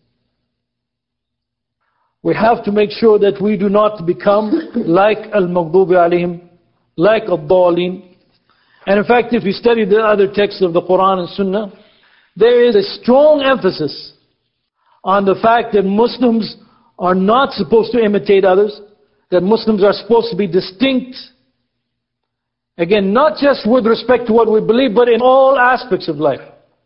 We have to make sure that we do not become like al-maghdubi alayhim, like al-dhalin. And in fact, if you study the other texts of the Quran and Sunnah, there is a strong emphasis on the fact that Muslims are not supposed to imitate others, that Muslims are supposed to be distinct. Again, not just with respect to what we believe, but in all aspects of life.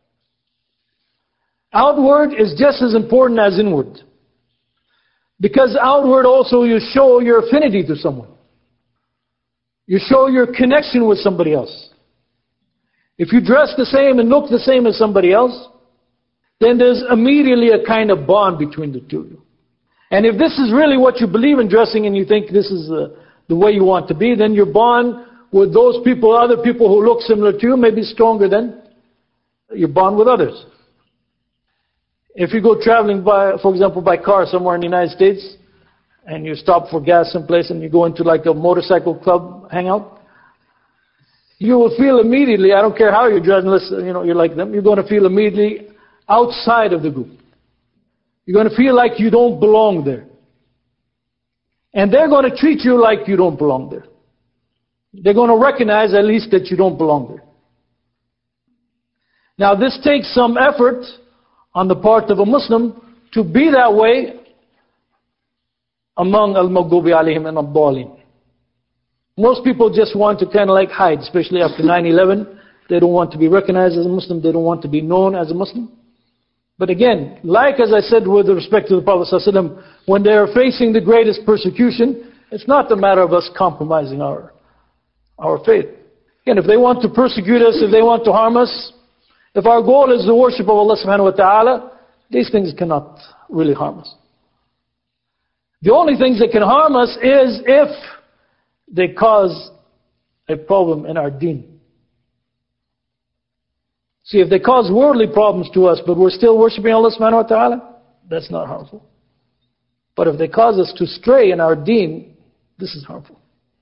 Outward is just as important as inward. Because outward also you show your affinity to someone. You show your connection with somebody else. If you dress the same and look the same as somebody else, then there's immediately a kind of bond between the two of you. And if this is really what you believe in dressing and you think this is the way you want to be, then your bond with those people, other people who look similar to you, may be stronger than your bond with others. If you go traveling for example, by car somewhere in the United States, and you stop for gas someplace and you go into like a motorcycle club hangout, you will feel immediately, I don't care how you're dressed, unless you're like them, you're going to feel immediately outside of the group. You're going to feel like you don't belong there. And they're going to treat you like you don't belong there. They're going to recognize at least that you don't belong there. Now this takes some effort on the part of a Muslim to be that way among al-maghdubi alayhim and al-dhalin. Most people just want to kind of like hide, especially after 9/11. They don't want to be recognized as a Muslim. They don't want to be known as a Muslim. But again, like as I said with respect to the Prophet ﷺ, when they are facing the greatest persecution, it's not a matter of us compromising our faith. Again, if they want to persecute us, if they want to harm us, if our goal is the worship of Allah subhanahu wa ta'ala, these things cannot really harm us. The only things that can harm us is if they cause a problem in our deen. See, if they cause worldly problems to us, but we're still worshipping Allah subhanahu wa ta'ala, that's not harmful. But if they cause us to stray in our deen, this is harmful.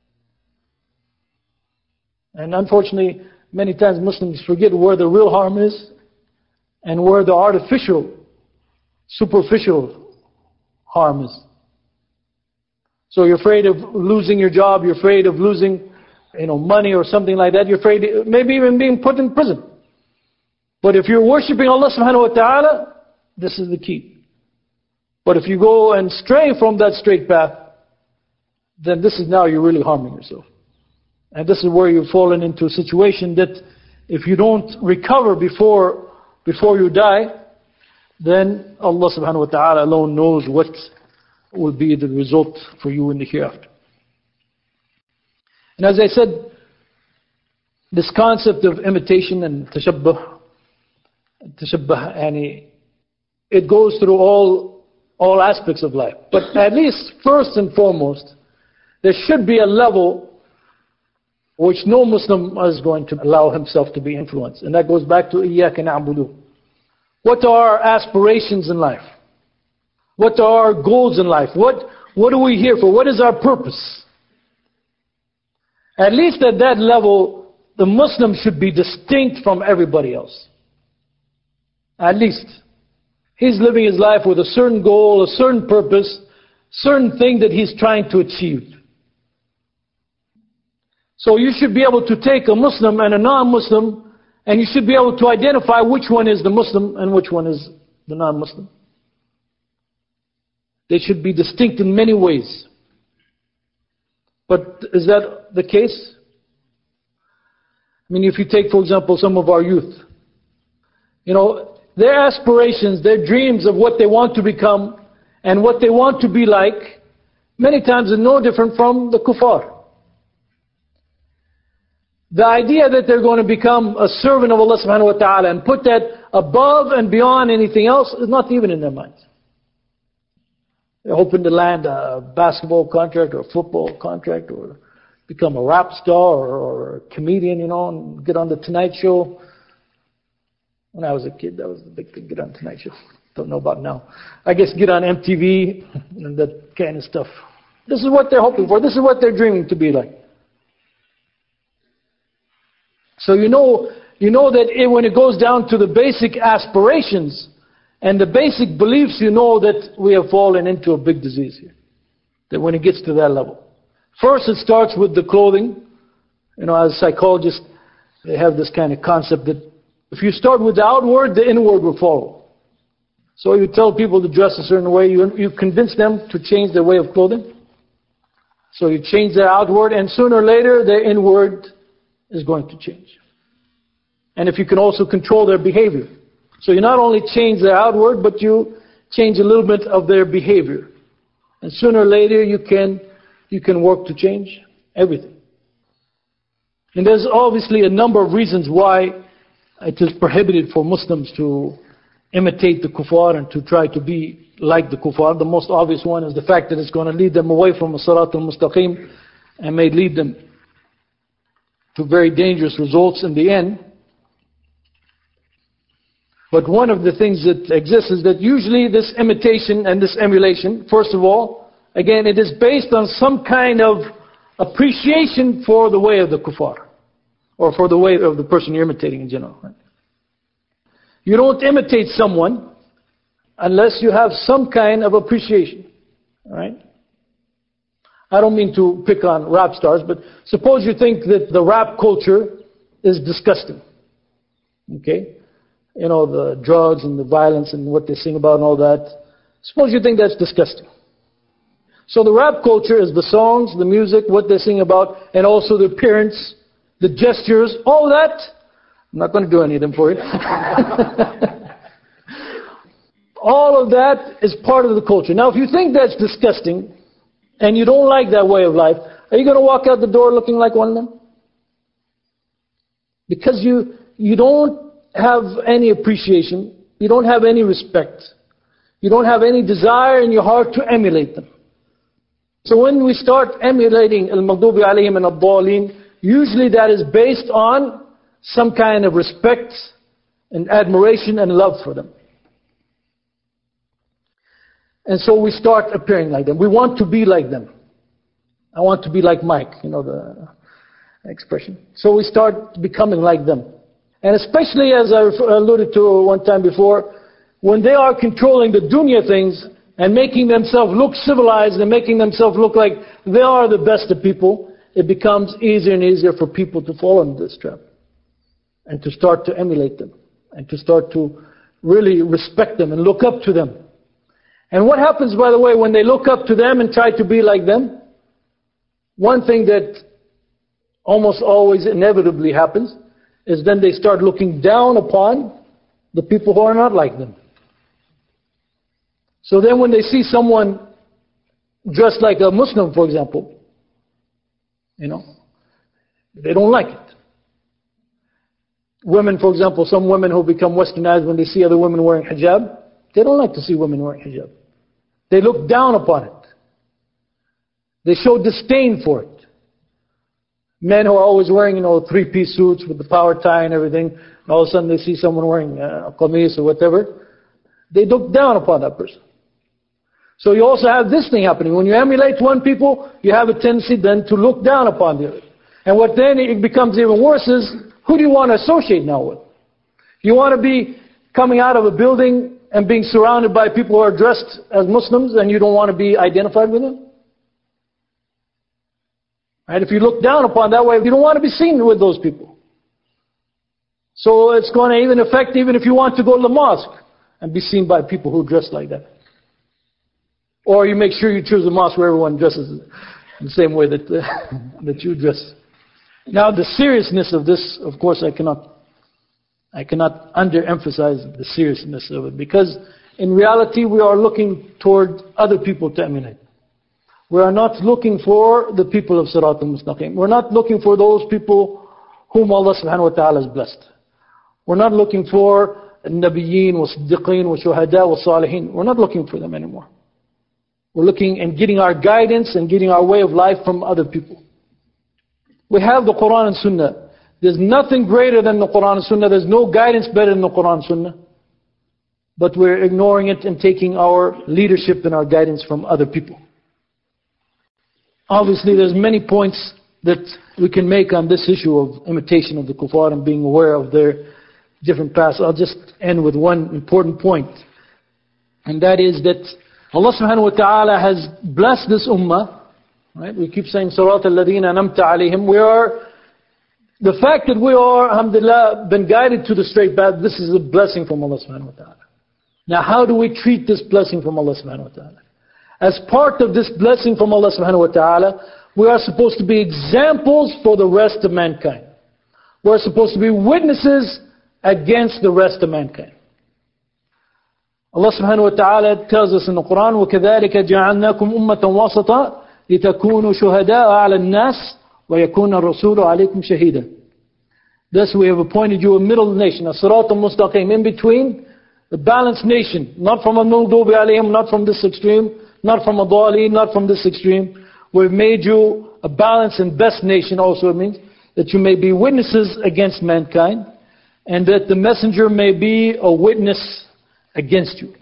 And unfortunately, many times Muslims forget where the real harm is and where the artificial, superficial harm is. So you're afraid of losing your job, you're afraid of losing, money or something like that, you're afraid maybe even being put in prison. But if you're worshipping Allah subhanahu wa ta'ala, this is the key. But if you go and stray from that straight path, then this is now you're really harming yourself. And this is where you've fallen into a situation that if you don't recover before you die, then Allah subhanahu wa ta'ala alone knows what will be the result for you in the hereafter. And as I said, this concept of imitation and tashabbuh, it goes through all aspects of life. But at least first and foremost, there should be a level which no Muslim is going to allow himself to be influenced. And that goes back to إِيَّاكَ نَعْبُدُ. What are our aspirations in life? What are our goals in life? What are we here for? What is our purpose? At least at that level, the Muslim should be distinct from everybody else. At least. He's living his life with a certain goal, a certain purpose, certain thing that he's trying to achieve. So you should be able to take a Muslim and a non-Muslim, and you should be able to identify which one is the Muslim and which one is the non-Muslim. They should be distinct in many ways. But is that the case? I mean, if you take, for example, some of our youth, their aspirations, their dreams of what they want to become and what they want to be like, many times are no different from the kuffar. The idea that they're going to become a servant of Allah subhanahu wa ta'ala and put that above and beyond anything else is not even in their minds. They're hoping to land a basketball contract or a football contract or become a rap star or a comedian, and get on the Tonight Show. When I was a kid, that was the big thing, get on Tonight Show. Don't know about now. I guess get on MTV and that kind of stuff. This is what they're hoping for. This is what they're dreaming to be like. So you know that when it goes down to the basic aspirations and the basic beliefs, you know that we have fallen into a big disease here. That when it gets to that level. First it starts with the clothing. As psychologists, they have this kind of concept that if you start with the outward, the inward will follow. So you tell people to dress a certain way, you convince them to change their way of clothing. So you change their outward, and sooner or later their inward is going to change. And if you can also control their behavior. So you not only change their outward, but you change a little bit of their behavior. And sooner or later you can work to change everything. And there's obviously a number of reasons why it is prohibited for Muslims to imitate the kuffar and to try to be like the kuffar. The most obvious one is the fact that it's going to lead them away from as-sirat al-mustaqim and may lead them to very dangerous results in the end. But one of the things that exists is that usually this imitation and this emulation, first of all, again, it is based on some kind of appreciation for the way of the kuffar, or for the way of the person you're imitating in general. Right? You don't imitate someone unless you have some kind of appreciation. Right? I don't mean to pick on rap stars, but suppose you think that the rap culture is disgusting. Okay? The drugs and the violence and what they sing about and all that. Suppose you think that's disgusting. So the rap culture is the songs, the music, what they sing about, and also the appearance, the gestures, all that. I'm not going to do any of them for you. All of that is part of the culture. Now, if you think that's disgusting and you don't like that way of life, are you going to walk out the door looking like one of them? Because you don't have any appreciation, you don't have any respect, you don't have any desire in your heart to emulate them. So when we start emulating al-maghdubi alayhim and ad-dallin, usually that is based on some kind of respect and admiration and love for them. And so we start appearing like them. We want to be like them. I want to be like Mike, you know the expression. So we start becoming like them. And especially, as I alluded to one time before, when they are controlling the dunya things and making themselves look civilized and making themselves look like they are the best of people, it becomes easier and easier for people to fall into this trap and to start to emulate them and to start to really respect them and look up to them. And what happens, by the way, when they look up to them and try to be like them? One thing that almost always inevitably happens is then they start looking down upon the people who are not like them. So then when they see someone dressed like a Muslim, for example, you know, they don't like it. Women, for example, some women who become westernized, when they see other women wearing hijab, they don't like to see women wearing hijab. They look down upon it. They show disdain for it. Men who are always wearing, three-piece suits with the power tie and everything, and all of a sudden they see someone wearing a qamis or whatever, they look down upon that person. So you also have this thing happening. When you emulate one people, you have a tendency then to look down upon the other. And what then it becomes even worse is, who do you want to associate now with? You want to be coming out of a building and being surrounded by people who are dressed as Muslims and you don't want to be identified with them? Right? If you look down upon that way, you don't want to be seen with those people. So it's going to even affect even if you want to go to the mosque and be seen by people who dress like that. Or you make sure you choose a mosque where everyone dresses the same way that that you dress. Now the seriousness of this, of course, I cannot underemphasize the seriousness of it, because in reality we are looking toward other people to emulate. We are not looking for the people of Sirat al-Mustaqim. We're not looking for those people whom Allah subhanahu wa ta'ala has blessed. We're not looking for Nabiyyin wa Siddiqeen wa Shuhada wa Salihin. We're not looking for them anymore. We're looking and getting our guidance and getting our way of life from other people. We have the Quran and Sunnah. There's nothing greater than the Quran and Sunnah. There's no guidance better than the Quran and Sunnah. But we're ignoring it and taking our leadership and our guidance from other people. Obviously, there's many points that we can make on this issue of imitation of the kuffar and being aware of their different paths. I'll just end with one important point. And that is that Allah subhanahu wa ta'ala has blessed this ummah. Right? We keep saying, Surat al-Ladina anamta alayhim. The fact that we are, alhamdulillah, been guided to the straight path, this is a blessing from Allah subhanahu wa ta'ala. Now how do we treat this blessing from Allah subhanahu wa ta'ala? As part of this blessing from Allah subhanahu wa ta'ala, we are supposed to be examples for the rest of mankind. We are supposed to be witnesses against the rest of mankind. Allah subhanahu wa ta'ala tells us in the Quran, وَكَذَلِكَ جَعَلْنَاكُمْ أُمَّةً وَسَطًا لِتَكُونُوا شُهَدَاءَ عَلَى النَّاسِ وَيَكُونَ الرَّسُولُ عَلَيْكُمْ شَهِيدًا. Thus we have appointed you a middle nation, a sirat al-mustaqim, in between, the balanced nation, not from a maghdubi alayhim, not from this extreme, not from a dali, not from this extreme. We've made you a balanced and best nation. Also it means that you may be witnesses against mankind, and that the messenger may be a witness against you.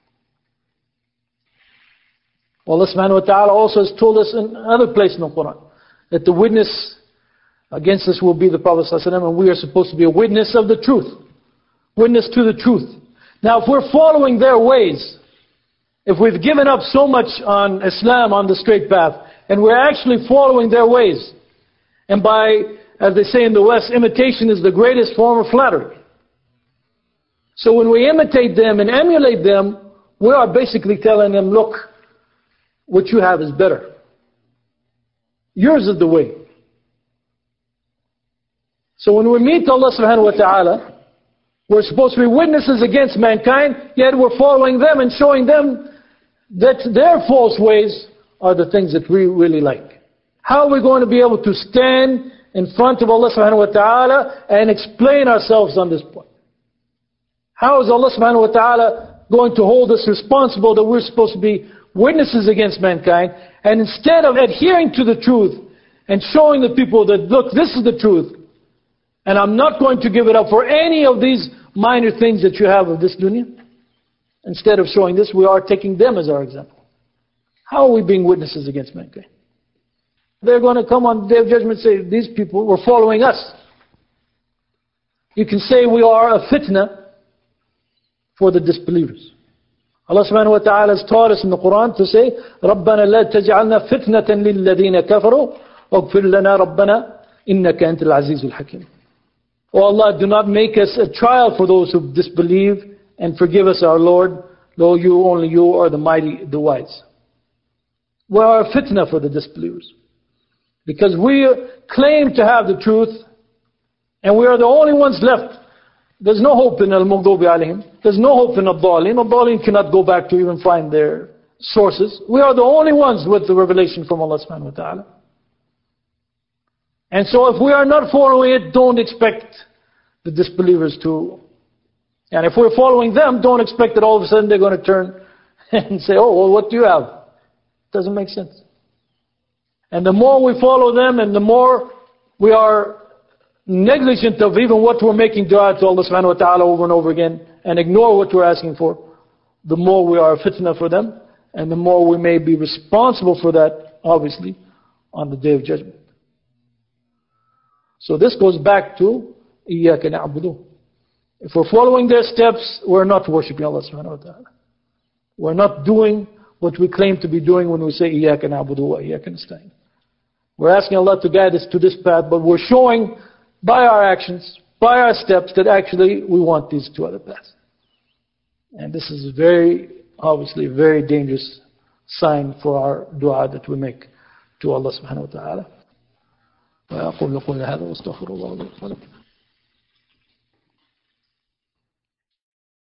Allah subhanahu wa ta'ala also has told us in another place in the Quran that the witness against us will be the Prophet ﷺ, and we are supposed to be a witness of the truth. Witness to the truth. Now if we're following their ways, if we've given up so much on Islam, on the straight path, and we're actually following their ways, and by, as they say in the West, imitation is the greatest form of flattery. So when we imitate them and emulate them, we are basically telling them, look, what you have is better. Yours is the way. So when we meet Allah subhanahu wa ta'ala, We're supposed to be witnesses against mankind, yet we're following them and showing them that their false ways are the things that we really like. How are we going to be able to stand in front of Allah subhanahu wa ta'ala and explain ourselves on this point? How is Allah subhanahu wa ta'ala going to hold us responsible that we're supposed to be witnesses against mankind, and instead of adhering to the truth and showing the people that, look, this is the truth, and I'm not going to give it up for any of these minor things that you have of this dunya, instead of showing this, we are taking them as our example. How are we being witnesses against mankind? They're going to come on the day of judgment and say, these people were following us. You can say we are a fitna for the disbelievers. Allah subhanahu wa ta'ala has taught us in the Quran to say, رَبَّنَا لَا تَجْعَلْنَا فِتْنَةً لِلَّذِينَ كَفَرُوا وَاغْفِرْ لَنَا رَبَّنَا إِنَّكَ أَنْتَ الْعَزِيزُ الْحَكِيمُ. Oh Allah, do not make us a trial for those who disbelieve, and forgive us, our Lord, though you, only you, are the mighty, the wise. We are a fitna for the disbelievers, because we claim to have the truth, and we are the only ones left. There's no hope in al-Maghdubi alayhim. There's no hope in al-Dhalin. Al-Dhalin cannot go back to even find their sources. We are the only ones with the revelation from Allah subhanahu wa ta'ala. And so if we are not following it, don't expect the disbelievers to. And if we're following them, don't expect that all of a sudden they're going to turn and say, oh, well, what do you have? It doesn't make sense. And the more we follow them, and the more we are negligent of even what we're making dua to Allah subhanahu wa ta'ala over and over again, and ignore what we're asking for, the more we are a fitna for them, and the more we may be responsible for that, obviously, on the day of judgment. So this goes back to إِيَّاكَ نَعْبُدُ. If we're following their steps, we're not worshipping Allah subhanahu wa ta'ala. We're not doing what we claim to be doing when we say إِيَّاكَ نَعْبُدُ وَإِيَّاكَ نَسْتَعِينُ. We're asking Allah to guide us to this path, but we're showing by our actions, by our steps, that actually we want these two other paths. And this is obviously a very dangerous sign for our dua that we make to Allah subhanahu wa ta'ala. وأقول قولي هذا واستغفر الله لي ولكم.